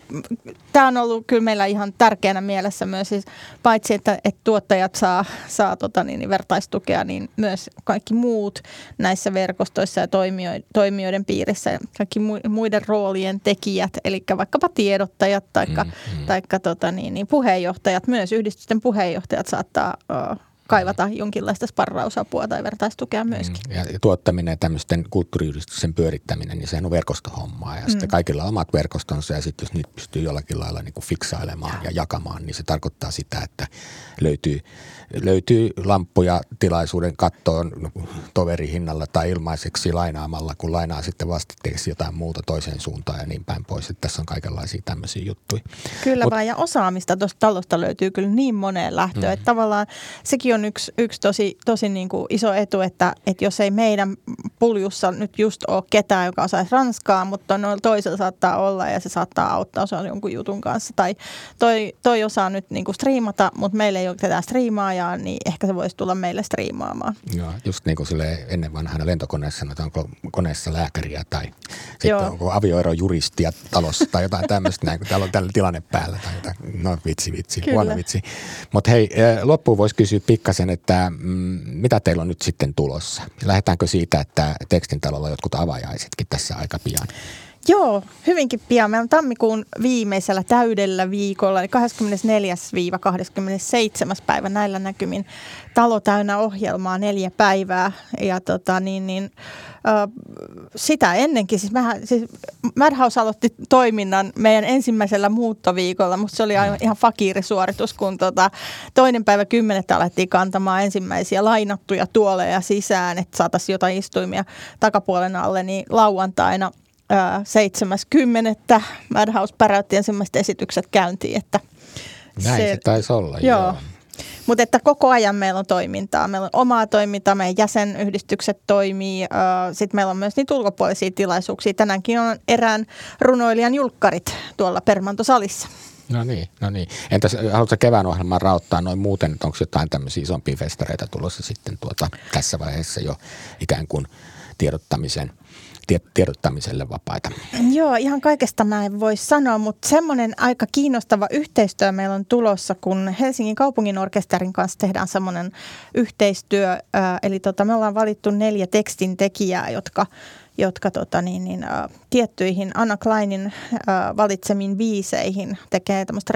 [SPEAKER 4] tämä on ollut kyllä meillä ihan tärkeänä mielessä myös, siis paitsi että, että tuottajat saa, saa tota niin, vertaistukea, niin myös kaikki muut näissä verkostoissa ja toimijoiden, toimijoiden piirissä ja kaikki muiden roolien tekijät, eli vaikkapa tiedottajat tai mm, mm. taikka, tota niin, niin puheenjohtajat, myös yhdistysten puheenjohtajat saattaa uh, kaivata jonkinlaista sparrausapua tai vertaistukea myöskin.
[SPEAKER 2] Ja, ja tuottaminen ja tämmöisten kulttuuriyhdistyksen pyörittäminen, niin sehän on verkostohommaa. Ja mm. sitten kaikilla on omat verkostonsa ja sitten jos niitä pystyy jollakin lailla niin kuin fiksailemaan ja jakamaan, niin se tarkoittaa sitä, että löytyy, löytyy lamppuja tilaisuuden kattoon toverihinnalla tai ilmaiseksi lainaamalla, kun lainaa sitten vastikkeeksi jotain muuta toiseen suuntaan ja niin päin pois. Että tässä on kaikenlaisia tämmöisiä juttuja.
[SPEAKER 4] Kyllä Mut, vaan ja osaamista tuosta talosta löytyy kyllä niin moneen lähtöön, mm. että tavallaan sekin on yksi, yksi tosi, tosi niin kuin iso etu, että, että jos ei meidän puljussa nyt just ole ketään, joka osaisi ranskaa, mutta noilla toisella saattaa olla ja se saattaa auttaa osaa jonkun jutun kanssa. Tai toi, toi osaa nyt niin kuin striimata, mutta meillä ei ole ketään striimaajaa, niin ehkä se voisi tulla meille striimaamaan. Joo,
[SPEAKER 2] just niin kuin silleen ennen vanhana lentokoneessa sanotaan, onko koneessa lääkäriä tai sitten Joo. onko avioerojuristia talossa tai jotain tämmöistä, näin, kun täällä on tällä tilanne päällä tai jotain. No vitsi, vitsi, Kyllä. huono vitsi. Mutta hei, loppuun voisi kysyä pikkasen, että mm, mitä teillä on nyt sitten tulossa? Lähdetäänkö siitä, että tekstintalolla jotkut avajaisetkin tässä aika pian?
[SPEAKER 4] Joo, hyvinkin pian. Meillä on tammikuun viimeisellä täydellä viikolla, eli kahdeskymmenesneljäs kahdeskymmenesseitsemäs päivä näillä näkymin. Talo täynnä ohjelmaa neljä päivää ja tota niin, niin äh, sitä ennenkin, siis, mehän, siis Madhouse aloitti toiminnan meidän ensimmäisellä muuttoviikolla. Musta se oli aivan ihan fakiirisuoritus, kun tota, toinen päivä kymmenettä alettiin kantamaan ensimmäisiä lainattuja tuoleja sisään, että saataisiin jotain istuimia takapuolen alle, niin lauantaina seitsemäs kymmenettä Madhouse päräytti ensimmäiset esitykset käyntiin. Että
[SPEAKER 2] Näin se, se taisi olla,
[SPEAKER 4] joo. joo. Mutta että koko ajan meillä on toimintaa. Meillä on omaa toimintaa, meidän jäsenyhdistykset toimii. Sitten meillä on myös niitä ulkopuolisia tilaisuuksia. Tänäänkin on erään runoilijan julkkarit tuolla Permantosalissa.
[SPEAKER 2] No niin, no niin. Entäs haluatko kevään ohjelmaan rauttaa noin muuten, että onko jotain tämmöisiä isompia festareita tulossa sitten tuota, tässä vaiheessa jo ikään kuin tiedottamisen tiedottamiselle vapaita?
[SPEAKER 4] Joo, ihan kaikesta mä en voi sanoa, mutta semmoinen aika kiinnostava yhteistyö meillä on tulossa, kun Helsingin kaupungin orkesterin kanssa tehdään semmoinen yhteistyö. Eli tota, me ollaan valittu neljä tekstin tekijää, jotka, jotka tota, niin, niin, ä, tiettyihin Anna Kleinin ä, valitsemiin biiseihin tekee tämmöistä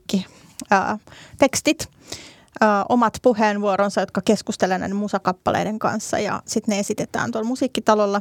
[SPEAKER 4] repliikkitekstit. Omat puheenvuoronsa, jotka keskustelevat näiden musakappaleiden kanssa ja sitten ne esitetään tuolla musiikkitalolla.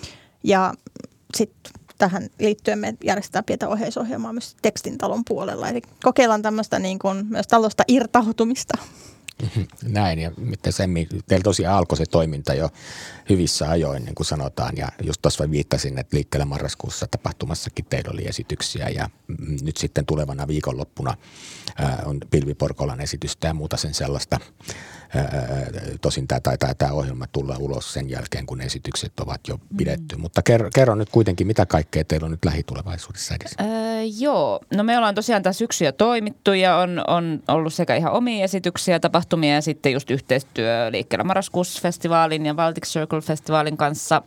[SPEAKER 4] Ja sitten tähän liittyen me järjestetään pientä ohjeisohjelmaa myös tekstintalon puolella. Eli kokeillaan tämmöistä niin kuin myös talosta irtautumista.
[SPEAKER 2] Näin, ja miten Emmi, teillä tosiaan alkoi se toiminta jo hyvissä ajoin, niin kuin sanotaan, ja just tuossa viittasin, että liikkeellä marraskuussa tapahtumassakin teillä oli esityksiä, ja nyt sitten tulevana viikonloppuna ää, on Pilvi Porkolan esitystä ja muuta sen sellaista. Ää, tosin tämä taitaa tämä ohjelma tulla ulos sen jälkeen, kun esitykset ovat jo pidetty, mm. mutta kerro, kerro nyt kuitenkin, mitä kaikkea teillä on nyt lähitulevaisuudessa edessä?
[SPEAKER 3] Öö, joo, no me ollaan tosiaan tämä syksy jo toimittu ja on, on ollut sekä ihan omia esityksiä, tapahtumia ja sitten just yhteistyö liikkeellä marraskuussa-festivaalin ja Baltic Circle-festivaalin kanssa.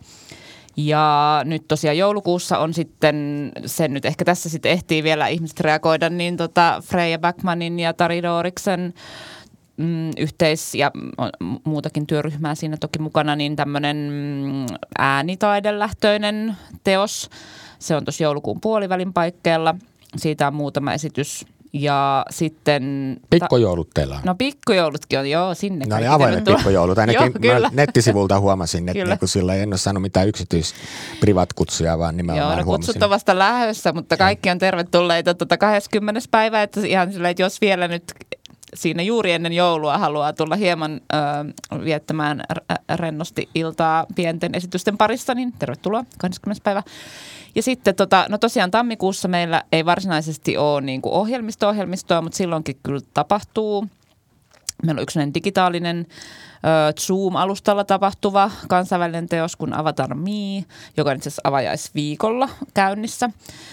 [SPEAKER 3] Ja nyt tosiaan joulukuussa on sitten, sen nyt ehkä tässä sitten ehtii vielä ihmiset reagoida, niin tota Freija Backmanin ja Tari Dooriksen mm, yhteis- ja muutakin työryhmää siinä toki mukana, niin tämmöinen äänitaidelähtöinen teos. Se on tuossa joulukuun puolivälin paikkeilla. Siitä on muutama esitys. Ja sitten...
[SPEAKER 2] Pikkujoulut teillä on.
[SPEAKER 3] No pikkujoulutkin on, joo, sinne.
[SPEAKER 2] No ne avoimet pikkujoulut. Ainakin
[SPEAKER 3] joo,
[SPEAKER 2] nettisivulta huomasin, että niin sillä en ole saanut mitään yksityis-privat-kutsuja, vaan nimenomaan
[SPEAKER 3] joo,
[SPEAKER 2] huomasin.
[SPEAKER 3] kutsut on vasta lähdössä, mutta kaikki on tervetulleita tuota kahdeskymmenes päivä, että ihan silleen, että jos vielä nyt siinä juuri ennen joulua haluaa tulla hieman ö, viettämään rennosti iltaa pienten esitysten parissa, niin tervetuloa kahdeskymmenes päivä. Ja sitten tota, no tosiaan tammikuussa meillä ei varsinaisesti ole niin kuin ohjelmisto-ohjelmistoa, mutta silloinkin kyllä tapahtuu. Meillä on yksi digitaalinen ö, Zoom-alustalla tapahtuva kansainvälinen teos kuin Avatar Me, joka on itse asiassa avajaisviikolla käynnissä.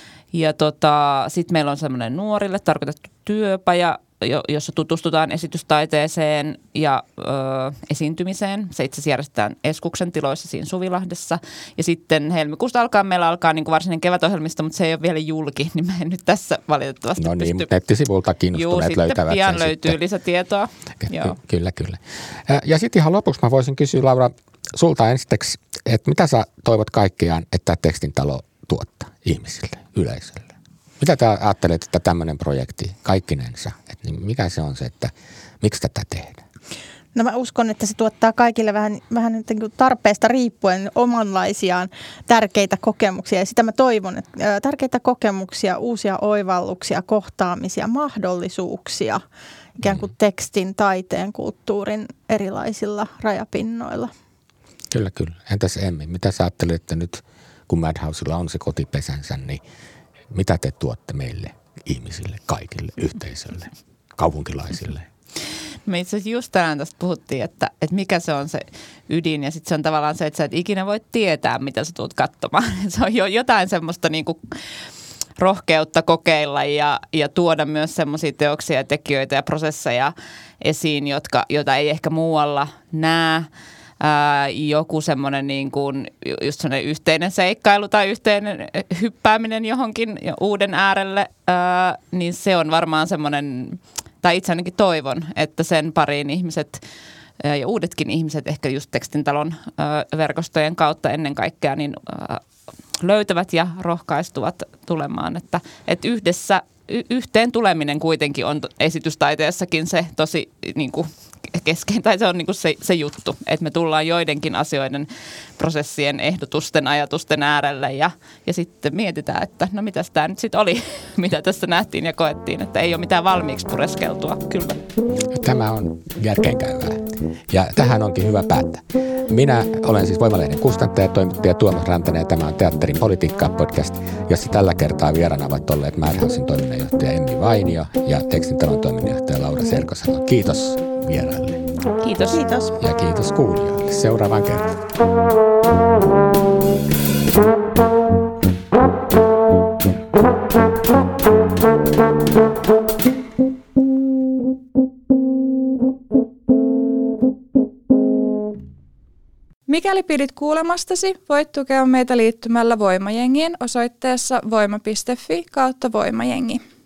[SPEAKER 3] Ja tota, sitten meillä on semmoinen nuorille tarkoitettu työpaja, jossa tutustutaan esitystaiteeseen ja ö, esiintymiseen. Se itse asiassa järjestetään Eskuksen tiloissa siinä Suvilahdessa. Ja sitten helmikuusta alkaa meillä alkaa niin kuin varsinainen kevätohjelmista, mutta se ei ole vielä julki, niin mä en nyt tässä valitettavasti
[SPEAKER 2] no niin,
[SPEAKER 3] pysty.
[SPEAKER 2] mutta nettisivulta kiinnostuneet
[SPEAKER 3] Juu,
[SPEAKER 2] löytävät
[SPEAKER 3] pian
[SPEAKER 2] sen
[SPEAKER 3] löytyy
[SPEAKER 2] sitten.
[SPEAKER 3] lisätietoa.
[SPEAKER 2] Ky- Joo. Kyllä, kyllä. Ja sitten ihan lopuksi mä voisin kysyä, Laura, sulta ensiksi, että mitä sä toivot kaikkiaan, että Tekstin talo tuottaa ihmisille, yleisölle? Mitä te ajattelet, että tämmöinen projekti kaikkinensa, että mikä se on se, että miksi tätä tehdään?
[SPEAKER 4] No mä uskon, että se tuottaa kaikille vähän, vähän niin kuin tarpeesta riippuen omanlaisiaan tärkeitä kokemuksia. Ja sitä mä toivon, että tärkeitä kokemuksia, uusia oivalluksia, kohtaamisia, mahdollisuuksia ikään kuin tekstin, taiteen, kulttuurin erilaisilla rajapinnoilla.
[SPEAKER 2] Kyllä, kyllä. Entäs Emmi, mitä sä ajattelet, että nyt kun Madhousella on se kotipesänsä, niin mitä te tuotte meille, ihmisille, kaikille, yhteisölle, kaupunkilaisille?
[SPEAKER 3] Me itse asiassa just tänään tästä puhuttiin, että, että mikä se on se ydin ja sitten se on tavallaan se, että sä et ikinä voi tietää, mitä sä tulet katsomaan. Se on jo jotain semmoista niinku rohkeutta kokeilla ja, ja tuoda myös semmoisia teoksia ja tekijöitä ja prosesseja esiin, jotka, joita ei ehkä muualla näe. Ää, joku semmoinen niin kuin just semmoinen yhteinen seikkailu tai yhteinen hyppääminen johonkin uuden äärelle, ää, niin se on varmaan semmoinen, tai itse ainakin toivon, että sen pariin ihmiset ää, ja uudetkin ihmiset ehkä just Tekstintalon ää, verkostojen kautta ennen kaikkea niin ää, löytävät ja rohkaistuvat tulemaan, että, että yhdessä y- yhteen tuleminen kuitenkin on esitystaiteessakin se tosi niin kuin keskein, tai se on niinku se, se juttu, että me tullaan joidenkin asioiden, prosessien, ehdotusten, ajatusten äärelle ja, ja sitten mietitään, että no mitäs tämä nyt sitten oli, mitä tässä nähtiin ja koettiin, että ei ole mitään valmiiksi pureskeltua, kyllä. Tämä on järkeenkäyvää ja tähän onkin hyvä päättää. Minä olen siis Voimalehden kustantaja ja toimittaja Tuomas Rantanen ja tämä on Teatterin politiikkaa podcast, jossa tällä kertaa vieraana ovat olleet Madhousen toiminnanjohtaja Emmi Vainio ja Tekstintalon toiminnanjohtaja Laura Serkosalo. Kiitos vieraille. Kiitos.
[SPEAKER 4] Kiitos.
[SPEAKER 2] Ja kiitos kuulijoille. Seuraavaan kertaan.
[SPEAKER 1] Mikäli pidit kuulemastasi, voit tukea meitä liittymällä Voimajengiin osoitteessa voima piste fi kautta voimajengi.